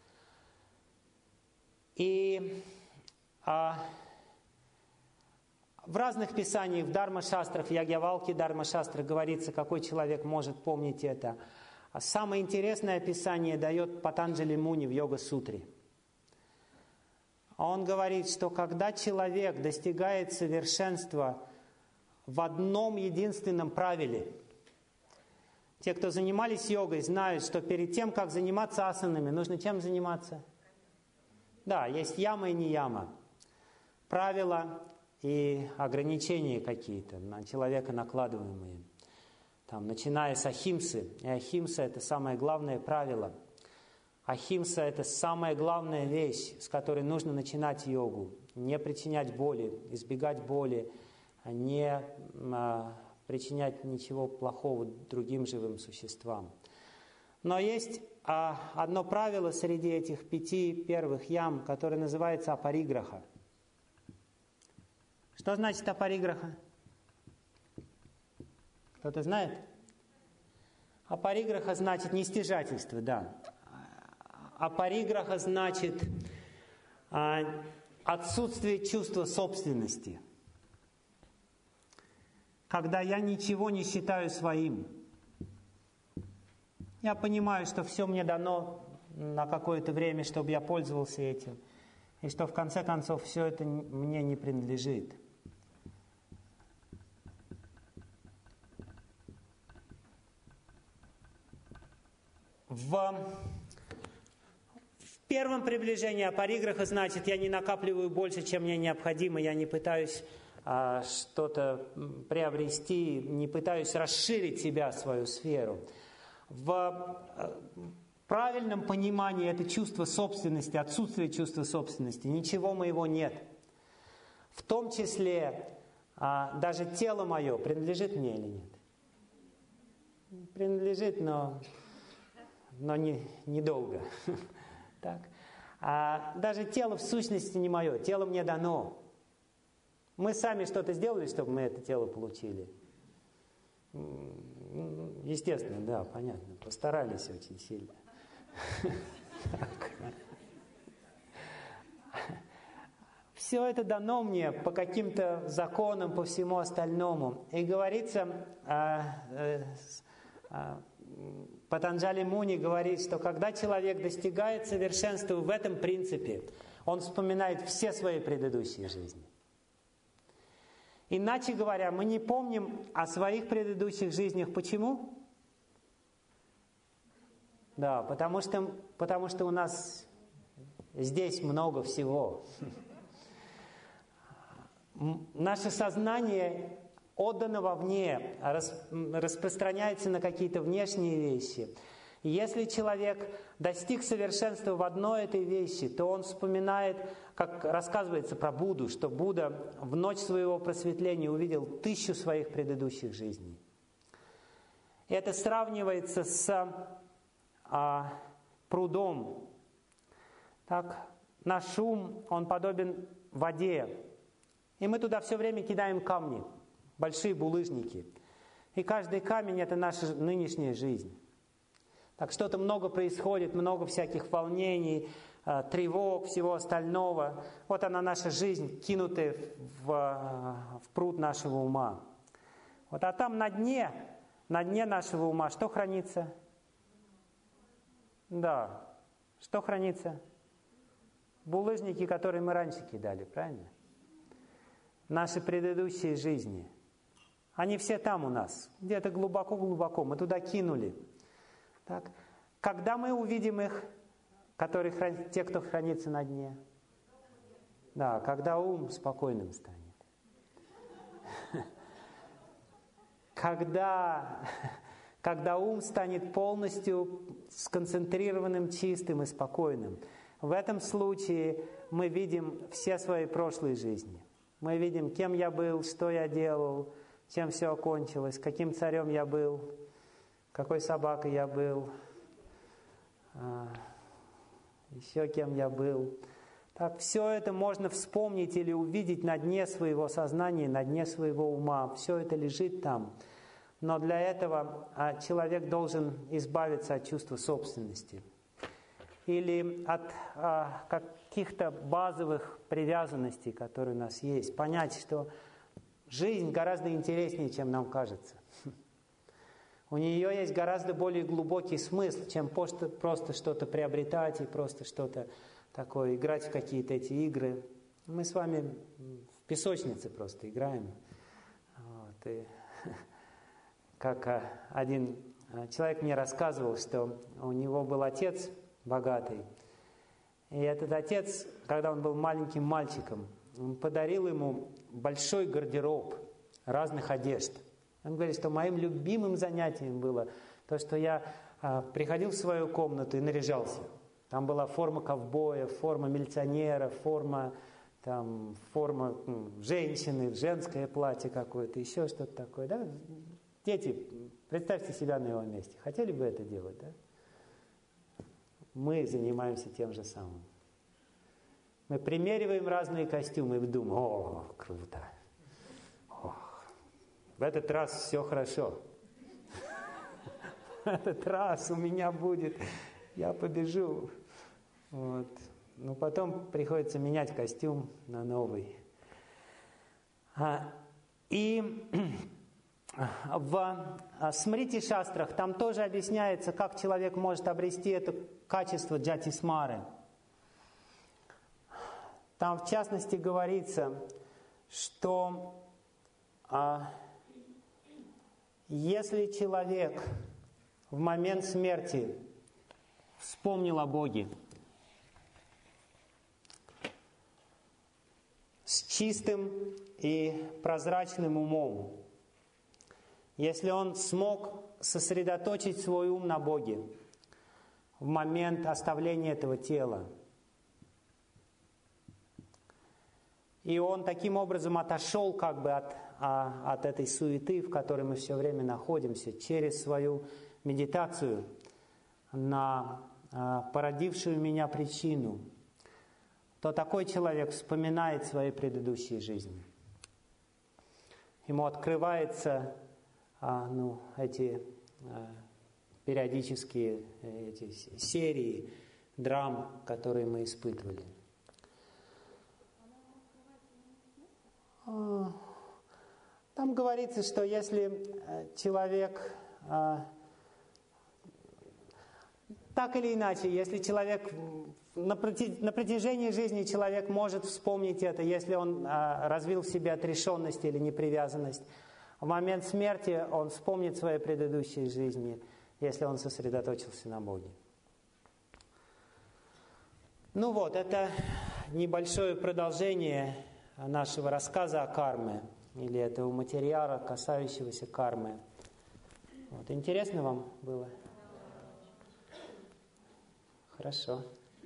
И а, в разных писаниях, в Дарма-шастрах, в Ягьявалке Дарма-шастра говорится, какой человек может помнить это. А самое интересное описание дает Патанджали Муни в Йога-сутре. Он говорит, что когда человек достигает совершенства в одном единственном правиле. Те, кто занимались йогой, знают, что перед тем, как заниматься асанами, нужно чем заниматься? Да, есть яма и не яма. Правила и ограничения какие-то на человека накладываемые. Там, начиная с ахимсы. И ахимса – это самое главное правило. Ахимса – это самая главная вещь, с которой нужно начинать йогу. Не причинять боли, избегать боли, не а, причинять ничего плохого другим живым существам. Но есть а, одно правило среди этих пяти первых ям, которое называется апариграха. Что значит апариграха? Кто-то знает? Апариграха значит нестяжательство, да. Апариграха значит а, отсутствие чувства собственности. Когда я ничего не считаю своим. Я понимаю, что все мне дано на какое-то время, чтобы я пользовался этим. И что в конце концов все это мне не принадлежит. В, в первом приближении апариграха значит, я не накапливаю больше, чем мне необходимо, я не пытаюсь а, что-то приобрести, не пытаюсь расширить себя, свою сферу. В а, правильном понимании это чувство собственности, отсутствие чувства собственности, ничего моего нет. В том числе а, даже тело мое принадлежит мне или нет? Принадлежит, но... но не, недолго. Так. А даже тело в сущности не мое, тело мне дано. Мы сами что-то сделали, чтобы мы это тело получили. Естественно, да, понятно, постарались очень сильно. Все это дано мне по каким-то законам, по всему остальному. И говорится... Патанджали Муни говорит, что когда человек достигает совершенства в этом принципе, он вспоминает все свои предыдущие жизни. Иначе говоря, мы не помним о своих предыдущих жизнях. Почему? Да, потому что, потому что у нас здесь много всего. Наше сознание... отдано вовне, распространяется на какие-то внешние вещи. И если человек достиг совершенства в одной этой вещи, то он вспоминает, как рассказывается про Будду, что Будда в ночь своего просветления увидел тысячу своих предыдущих жизней. И это сравнивается с а, прудом. Так, наш ум, он подобен воде. И мы туда все время кидаем камни. Большие булыжники. И каждый камень – это наша нынешняя жизнь. Так что-то много происходит, много всяких волнений, тревог, всего остального. Вот она, наша жизнь, кинутая в, в пруд нашего ума. Вот, а там на дне, на дне нашего ума что хранится? Да, что хранится? Булыжники, которые мы раньше кидали, правильно? Наши предыдущие жизни. Они все там у нас, где-то глубоко-глубоко, мы туда кинули. Так. Когда мы увидим их, которые хран... те, кто хранится на дне? Да, когда ум спокойным станет. Когда, когда ум станет полностью сконцентрированным, чистым и спокойным. В этом случае мы видим все свои прошлые жизни. Мы видим, кем я был, что я делал, чем все окончилось, каким царем я был, какой собакой я был, еще кем я был. Так, все это можно вспомнить или увидеть на дне своего сознания, на дне своего ума. Все это лежит там. Но для этого человек должен избавиться от чувства собственности. Или от а, каких-то базовых привязанностей, которые у нас есть. Понять, что жизнь гораздо интереснее, чем нам кажется. У нее есть гораздо более глубокий смысл, чем просто, просто что-то приобретать и просто что-то такое, играть в какие-то эти игры. Мы с вами в песочнице просто играем. Вот. и как один человек мне рассказывал, что у него был отец богатый. И этот отец, когда он был маленьким мальчиком, он подарил ему большой гардероб разных одежд. Он говорит, что моим любимым занятием было то, что я а, приходил в свою комнату и наряжался. Там была форма ковбоя, форма милиционера, форма, там, форма ну, женщины, женское платье какое-то, еще что-то такое. Да? Дети, представьте себя на его месте. Хотели бы это делать, да? Мы занимаемся тем же самым. Мы примериваем разные костюмы и думаем, о, круто. О, в этот раз все хорошо. В этот раз у меня будет, я побежу. Вот. Но потом приходится менять костюм на новый. И в Смрити Шастрах там тоже объясняется, как человек может обрести это качество джати-смары. Там, в частности, говорится, что а, если человек в момент смерти вспомнил о Боге с чистым и прозрачным умом, если он смог сосредоточить свой ум на Боге в момент оставления этого тела, и он таким образом отошел как бы от, а, от этой суеты, в которой мы все время находимся, через свою медитацию на а, породившую меня причину, то такой человек вспоминает свои предыдущие жизни. Ему открываются а, ну, эти а, периодические эти серии драм, которые мы испытывали. Там говорится, что если человек, так или иначе, если человек на протяжении жизни человек может вспомнить это, если он развил в себе отрешенность или непривязанность, в момент смерти он вспомнит свои предыдущие жизни, если он сосредоточился на Боге. Ну вот, это небольшое продолжение нашего рассказа о карме, или этого материала, касающегося кармы. Вот. Интересно вам было? Хорошо.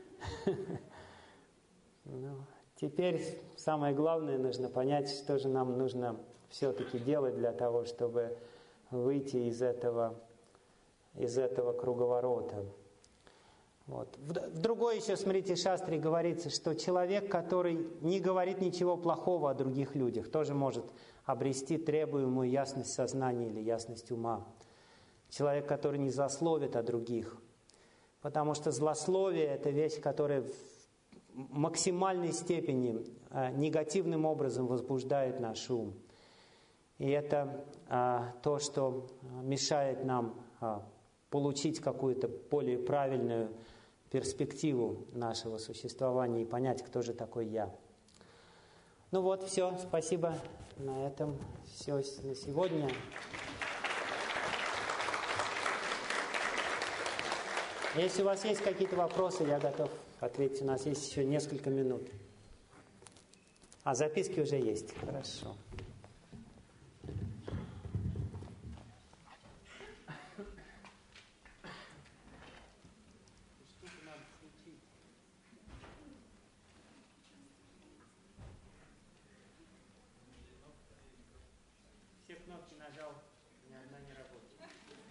Ну, теперь самое главное, нужно понять, что же нам нужно все-таки делать для того, чтобы выйти из этого, из этого круговорота. Вот. В другой еще Смрити Шастре говорится, что человек, который не говорит ничего плохого о других людях, тоже может обрести требуемую ясность сознания или ясность ума. Человек, который не злословит о других. Потому что злословие – это вещь, которая в максимальной степени негативным образом возбуждает наш ум. И это а, то, что мешает нам а, получить какую-то более правильную перспективу нашего существования и понять, кто же такой я. Ну вот, все, спасибо. На этом все на сегодня. Если у вас есть какие-то вопросы, я готов ответить. У нас есть еще несколько минут. А записки уже есть. Хорошо. Все кнопки нажал, ни одна не работает.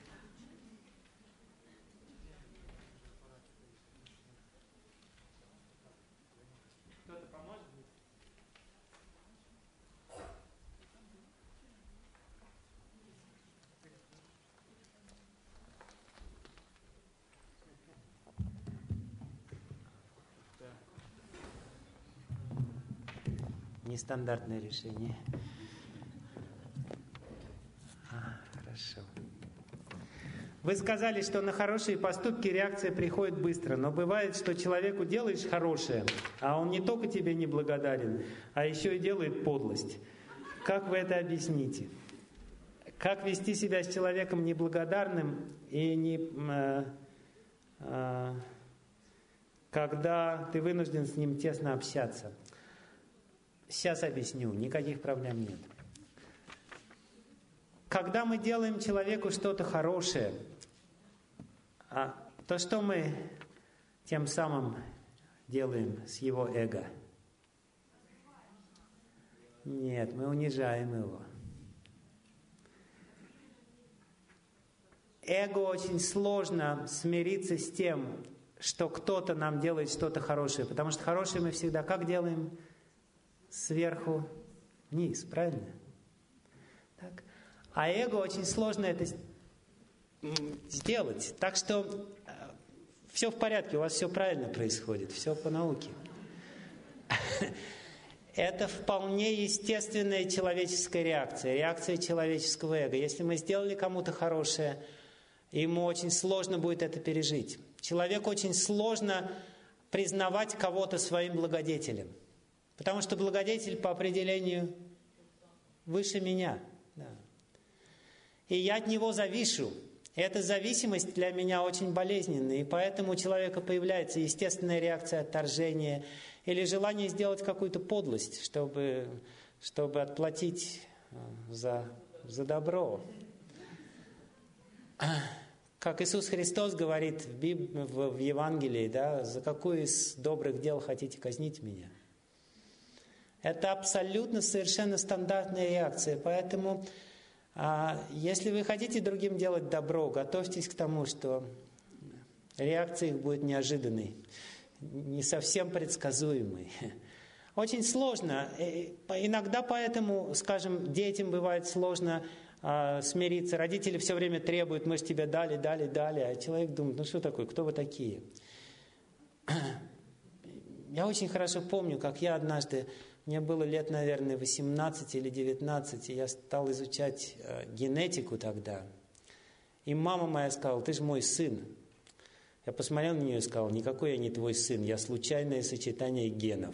Кто-то поможет? Нестандартное решение. А, хорошо. Вы сказали, что на хорошие поступки реакция приходит быстро, но бывает, что человеку делаешь хорошее, а он не только тебе не благодарен, а еще и делает подлость. Как вы это объясните? Как вести себя с человеком неблагодарным и не, э, э, когда ты вынужден с ним тесно общаться? Сейчас объясню, никаких проблем нет. Когда мы делаем человеку что-то хорошее, то что мы тем самым делаем с его эго? Нет, мы унижаем его. Эго очень сложно смириться с тем, что кто-то нам делает что-то хорошее, потому что хорошее мы всегда как делаем? Сверху вниз, правильно? Так. А эго очень сложно это сделать. Так что все в порядке, у вас все правильно происходит, все по науке. Это вполне естественная человеческая реакция, реакция человеческого эго. Если мы сделали кому-то хорошее, ему очень сложно будет это пережить. Человеку очень сложно признавать кого-то своим благодетелем. Потому что благодетель по определению выше меня. Да. И я от него завишу. Эта зависимость для меня очень болезненная. И поэтому у человека появляется естественная реакция отторжения или желание сделать какую-то подлость, чтобы, чтобы отплатить за, за добро. Как Иисус Христос говорит в, Биб... в Евангелии, да, за какую из добрых дел хотите казнить меня? Это абсолютно совершенно стандартная реакция. Поэтому, а, если вы хотите другим делать добро, готовьтесь к тому, что реакция их будет неожиданной, не совсем предсказуемой. Очень сложно. Иногда поэтому, скажем, детям бывает сложно а, смириться. Родители все время требуют, мы же тебе дали, дали, дали. А человек думает, ну что такое, кто вы такие? Я очень хорошо помню, как я однажды, мне было лет, наверное, восемнадцать или девятнадцать, и я стал изучать э, генетику тогда. И мама моя сказала, ты же мой сын. Я посмотрел на нее и сказал, никакой я не твой сын, я случайное сочетание генов.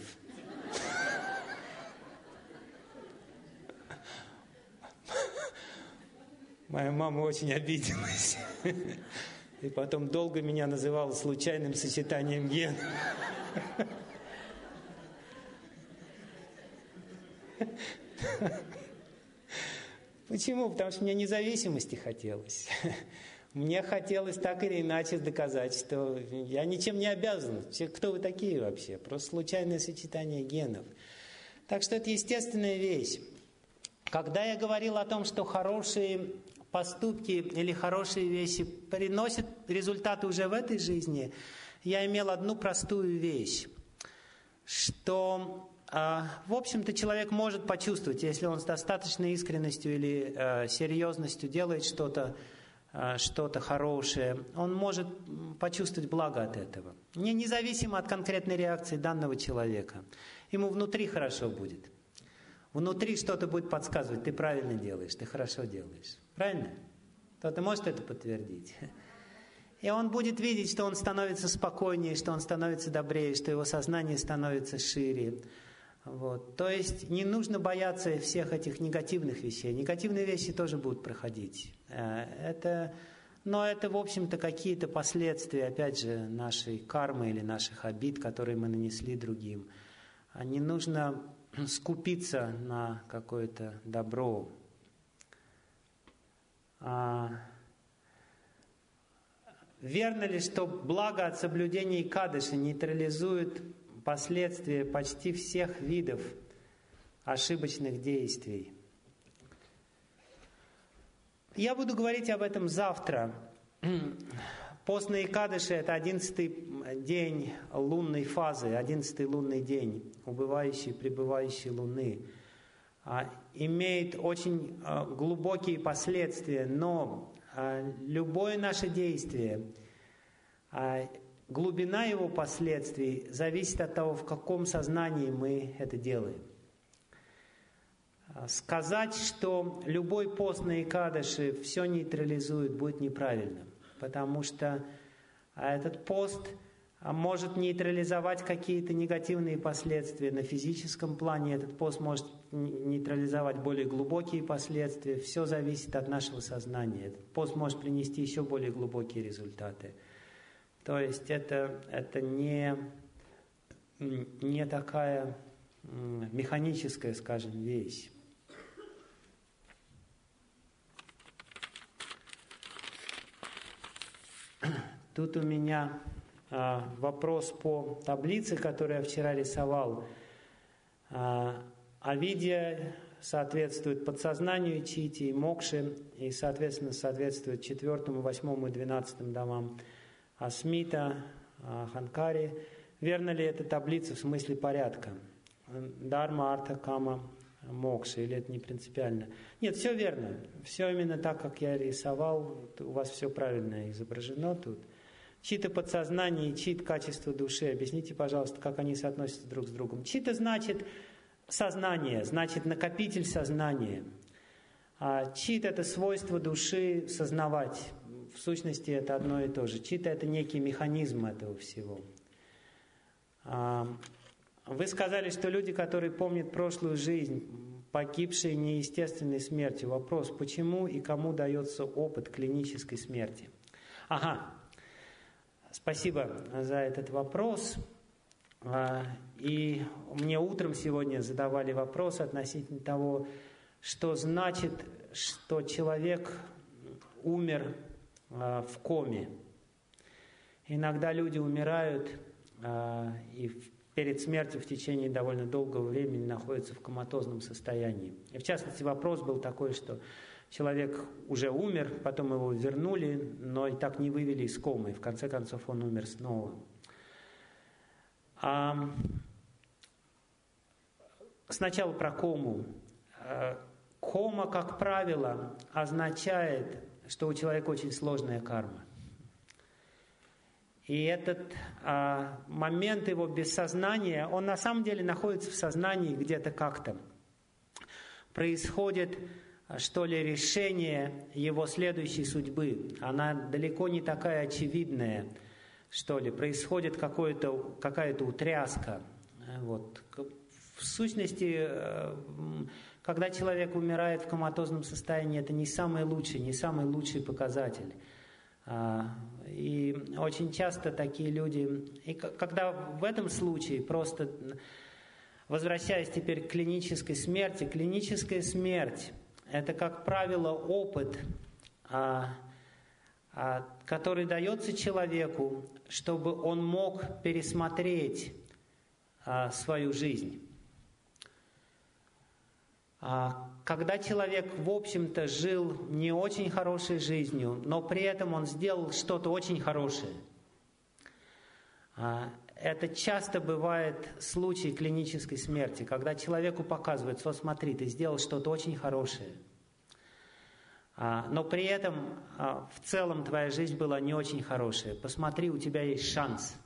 Моя мама очень обиделась. И потом долго меня называла случайным сочетанием генов. Почему? Потому что мне независимости хотелось. Мне хотелось так или иначе доказать, что я ничем не обязан. Кто вы такие вообще? Просто случайное сочетание генов. Так что это естественная вещь. Когда я говорил о том, что хорошие поступки или хорошие вещи приносят результаты уже в этой жизни, я имел одну простую вещь, что, э, в общем-то, человек может почувствовать, если он с достаточной искренностью или э, серьезностью делает что-то, э, что-то хорошее, он может почувствовать благо от этого. Не, независимо от конкретной реакции данного человека. Ему внутри хорошо будет. Внутри что-то будет подсказывать, ты правильно делаешь, ты хорошо делаешь. Правильно? Кто-то может это подтвердить? И он будет видеть, что он становится спокойнее, что он становится добрее, что его сознание становится шире. Вот. То есть не нужно бояться всех этих негативных вещей. Негативные вещи тоже будут проходить. Это, но это, в общем-то, какие-то последствия, опять же, нашей кармы или наших обид, которые мы нанесли другим. Не нужно скупиться на какое-то добро. А, верно ли, что благо от соблюдения Экадаши нейтрализует последствия почти всех видов ошибочных действий? Я буду говорить об этом завтра. Постный Экадаши – это одиннадцатый день лунной фазы, одиннадцатый лунный день, убывающей, пребывающей луны. Имеет очень глубокие последствия, но любое наше действие, глубина его последствий зависит от того, в каком сознании мы это делаем. Сказать, что любой пост на Экадаши все нейтрализует, будет неправильно, потому что этот пост может нейтрализовать какие-то негативные последствия. На физическом плане этот пост может нейтрализовать более глубокие последствия. Все зависит от нашего сознания. Этот пост может принести еще более глубокие результаты. То есть это, это не, не такая механическая, скажем, вещь. Тут у меня а, вопрос по таблице, которую я вчера рисовал. А, авидья соответствует подсознанию чити и мокше, и, соответственно, соответствует четвертому, восьмому и двенадцатому домам. Асмита, а, ханкари. Верно ли эта таблица в смысле порядка? Дарма, арта, кама, мокша, или это не принципиально? Нет, все верно. Все именно так, как я рисовал. У вас все правильно изображено тут. Чита подсознание и чит качество души. Объясните, пожалуйста, как они соотносятся друг с другом. Чита значит сознание, значит накопитель сознания. А чит – это свойство души сознавать. В сущности, это одно и то же. Чита – это некий механизм этого всего. Вы сказали, что люди, которые помнят прошлую жизнь, погибшие неестественной смертью. Вопрос, почему и кому дается опыт клинической смерти? Ага. Спасибо за этот вопрос. И мне утром сегодня задавали вопрос относительно того, что значит, что человек умер в коме. Иногда люди умирают и перед смертью в течение довольно долгого времени находятся в коматозном состоянии. И в частности, вопрос был такой, что человек уже умер, потом его вернули, но и так не вывели из комы, и в конце концов он умер снова. А сначала про кому. Кома, как правило, означает, что у человека очень сложная карма. И этот а, момент его бессознания, он на самом деле находится в сознании где-то как-то. Происходит, что ли, решение его следующей судьбы. Она далеко не такая очевидная, что ли. Происходит какое-то, какая-то утряска. Вот. В сущности, когда человек умирает в коматозном состоянии, это не самый лучший, не самый лучший показатель. И очень часто такие люди, и когда в этом случае, просто возвращаясь теперь к клинической смерти, клиническая смерть – это, как правило, опыт, который дается человеку, чтобы он мог пересмотреть свою жизнь. Когда человек, в общем-то, жил не очень хорошей жизнью, но при этом он сделал что-то очень хорошее. Это часто бывает случай клинической смерти, когда человеку показывают: вот смотри, ты сделал что-то очень хорошее. Но при этом в целом твоя жизнь была не очень хорошая. Посмотри, у тебя есть шанс.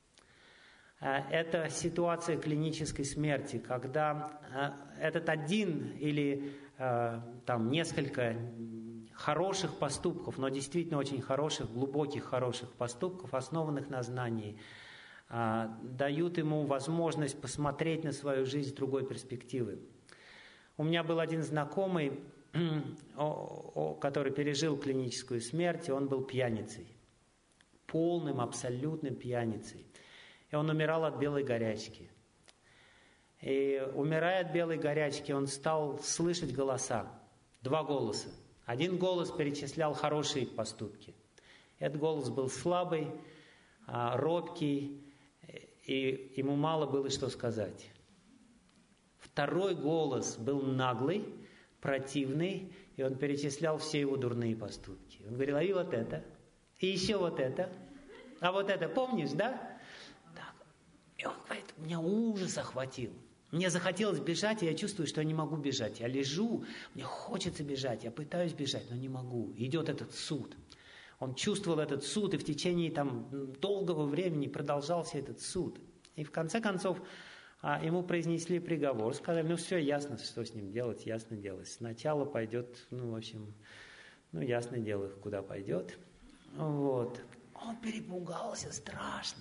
Это ситуация клинической смерти, когда этот один или там несколько хороших поступков, но действительно очень хороших, глубоких хороших поступков, основанных на знании, дают ему возможность посмотреть на свою жизнь с другой перспективы. У меня был один знакомый, который пережил клиническую смерть, и он был пьяницей, полным, абсолютным пьяницей. И он умирал от белой горячки. И умирая от белой горячки, он стал слышать голоса. Два голоса. Один голос перечислял хорошие поступки. Этот голос был слабый, робкий, и ему мало было что сказать. Второй голос был наглый, противный, и он перечислял все его дурные поступки. Он говорил: а и вот это, и еще вот это, а вот это помнишь, да? И он говорит: меня ужас охватил. Мне захотелось бежать, и я чувствую, что я не могу бежать. Я лежу, мне хочется бежать, я пытаюсь бежать, но не могу. Идет этот суд. Он чувствовал этот суд, и в течение там долгого времени продолжался этот суд. И в конце концов ему произнесли приговор. Сказали: ну все, ясно, что с ним делать, ясно делать. Сначала пойдет, ну в общем, ну ясное дело, куда пойдет. Вот. Он перепугался страшно.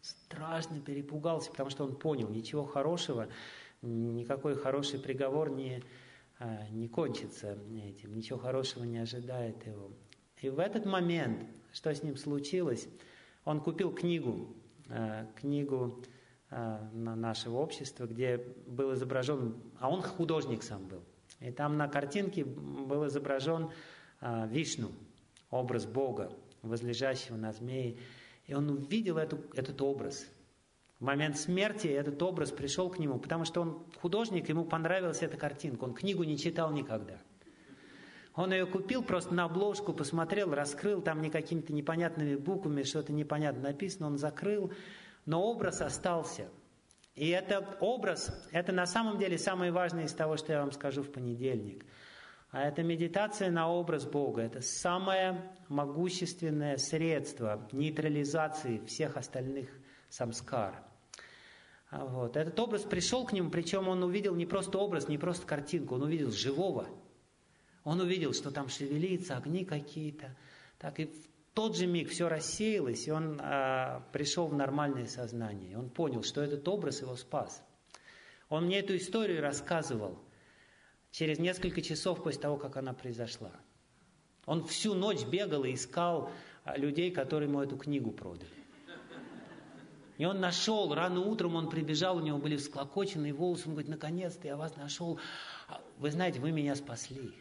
страшно перепугался, потому что он понял, ничего хорошего, никакой хороший приговор не, не кончится этим, ничего хорошего не ожидает его. И в этот момент, что с ним случилось, он купил книгу, книгу нашего общества, где был изображен, а он художник сам был, и там на картинке был изображен Вишну, образ Бога, возлежащего на змее. И он увидел эту, этот образ. В момент смерти этот образ пришел к нему, потому что он художник, ему понравилась эта картинка. Он книгу не читал никогда. Он ее купил, просто на обложку посмотрел, раскрыл, там не какими-то непонятными буквами, что-то непонятно написано, он закрыл, но образ остался. И этот образ, это на самом деле самое важное из того, что я вам скажу в понедельник. А это медитация на образ Бога. Это самое могущественное средство нейтрализации всех остальных самскар. Вот. Этот образ пришел к нему, причем он увидел не просто образ, не просто картинку, он увидел живого. Он увидел, что там шевелится, огни какие-то. Так и в тот же миг все рассеялось, и он а, пришел в нормальное сознание. Он понял, что этот образ его спас. Он мне эту историю рассказывал через несколько часов после того, как она произошла. Он всю ночь бегал и искал людей, которые ему эту книгу продали. И он нашел, рано утром он прибежал, у него были всклокоченные волосы, он говорит: наконец-то я вас нашел. Вы знаете, вы меня спасли.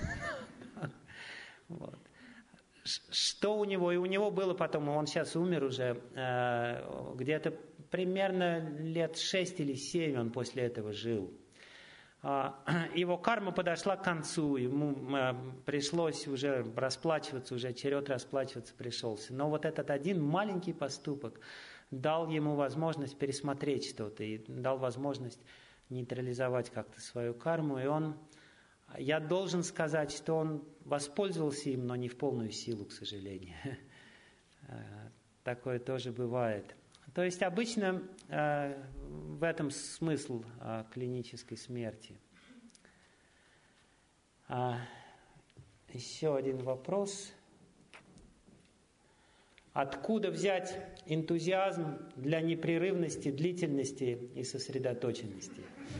Вот. Что у него? И у него было потом, он сейчас умер уже, где-то примерно лет шесть или семь он после этого жил. Его карма подошла к концу, ему пришлось уже расплачиваться, уже черед расплачиваться пришелся. Но вот этот один маленький поступок дал ему возможность пересмотреть что-то и дал возможность нейтрализовать как-то свою карму. И он, я должен сказать, что он воспользовался им, но не в полную силу, к сожалению. Такое тоже бывает. То есть обычно э, в этом смысл э, клинической смерти. А, еще один вопрос. Откуда взять энтузиазм для непрерывности, длительности и сосредоточенности?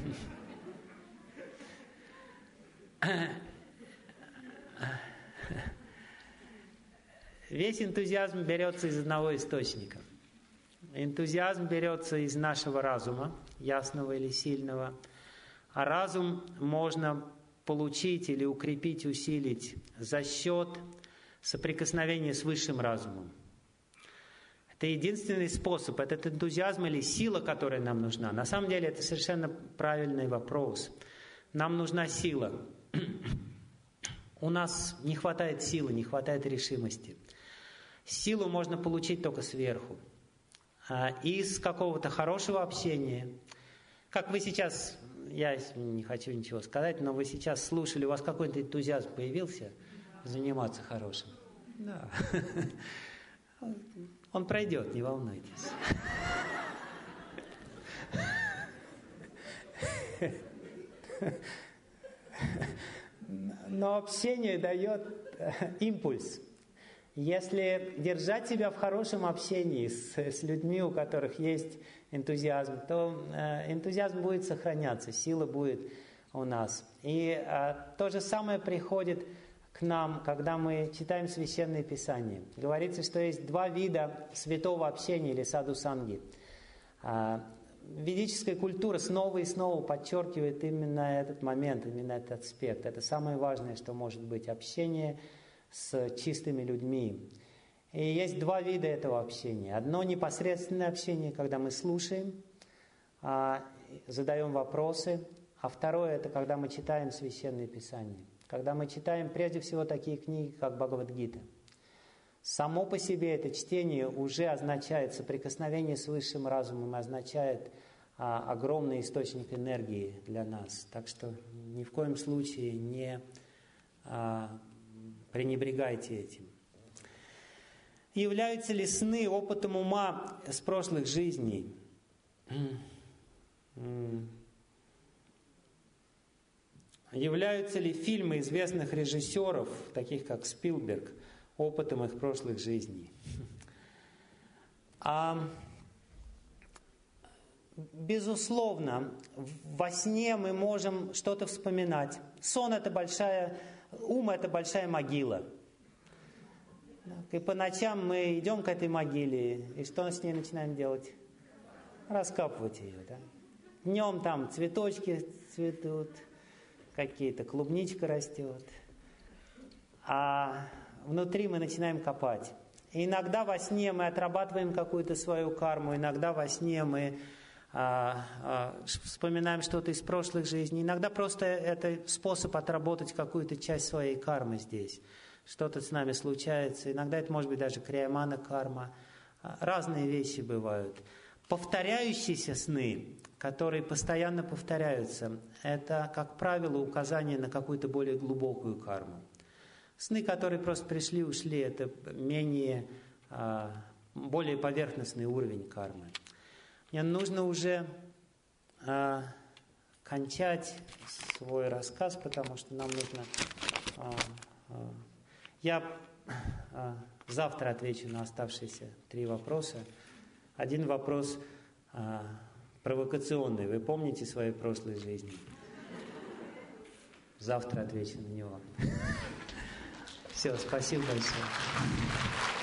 Весь энтузиазм берется из одного источника. Энтузиазм берется из нашего разума, ясного или сильного. А разум можно получить или укрепить, усилить за счет соприкосновения с высшим разумом. Это единственный способ. Этот энтузиазм или сила, которая нам нужна. На самом деле это совершенно правильный вопрос. Нам нужна сила. У нас не хватает силы, не хватает решимости. Силу можно получить только сверху. Из какого-то хорошего общения. Как вы сейчас, я не хочу ничего сказать, но вы сейчас слушали, у вас какой-то энтузиазм появился заниматься хорошим? Да. Он пройдет, не волнуйтесь. Но общение дает импульс. Если держать себя в хорошем общении с, с людьми, у которых есть энтузиазм, то э, энтузиазм будет сохраняться, сила будет у нас. И э, то же самое приходит к нам, когда мы читаем Священное Писание. Говорится, что есть два вида святого общения или саду-санги. Э, ведическая культура снова и снова подчеркивает именно этот момент, именно этот аспект. Это самое важное, что может быть: общение с чистыми людьми. И есть два вида этого общения. Одно непосредственное общение, когда мы слушаем, задаем вопросы. А второе — это когда мы читаем Священное Писание. Когда мы читаем прежде всего такие книги, как Бхагавад-гита. Само по себе это чтение уже означает соприкосновение с высшим разумом, означает а, огромный источник энергии для нас. Так что ни в коем случае не а, пренебрегайте этим. Являются ли сны опытом ума с прошлых жизней? Являются ли фильмы известных режиссеров, таких как Спилберг, опытом их прошлых жизней? А безусловно, во сне мы можем что-то вспоминать. Сон – это большая, ум – это большая могила. И по ночам мы идем к этой могиле, и что с ней начинаем делать? Раскапывать ее, да? Днем там цветочки цветут, какие-то клубничка растет, а внутри мы начинаем копать. И иногда во сне мы отрабатываем какую-то свою карму, иногда во сне мы а, а, вспоминаем что-то из прошлых жизней, иногда просто это способ отработать какую-то часть своей кармы здесь. Что-то с нами случается, иногда это может быть даже криямана карма. Разные вещи бывают. Повторяющиеся сны, которые постоянно повторяются, это, как правило, указание на какую-то более глубокую карму. Сны, которые просто пришли, ушли, это менее, более поверхностный уровень кармы. Мне нужно уже кончать свой рассказ, потому что нам нужно... Я завтра отвечу на оставшиеся три вопроса. Один вопрос а, провокационный. Вы помните свои прошлые жизни? Завтра отвечу на него. Все, спасибо большое.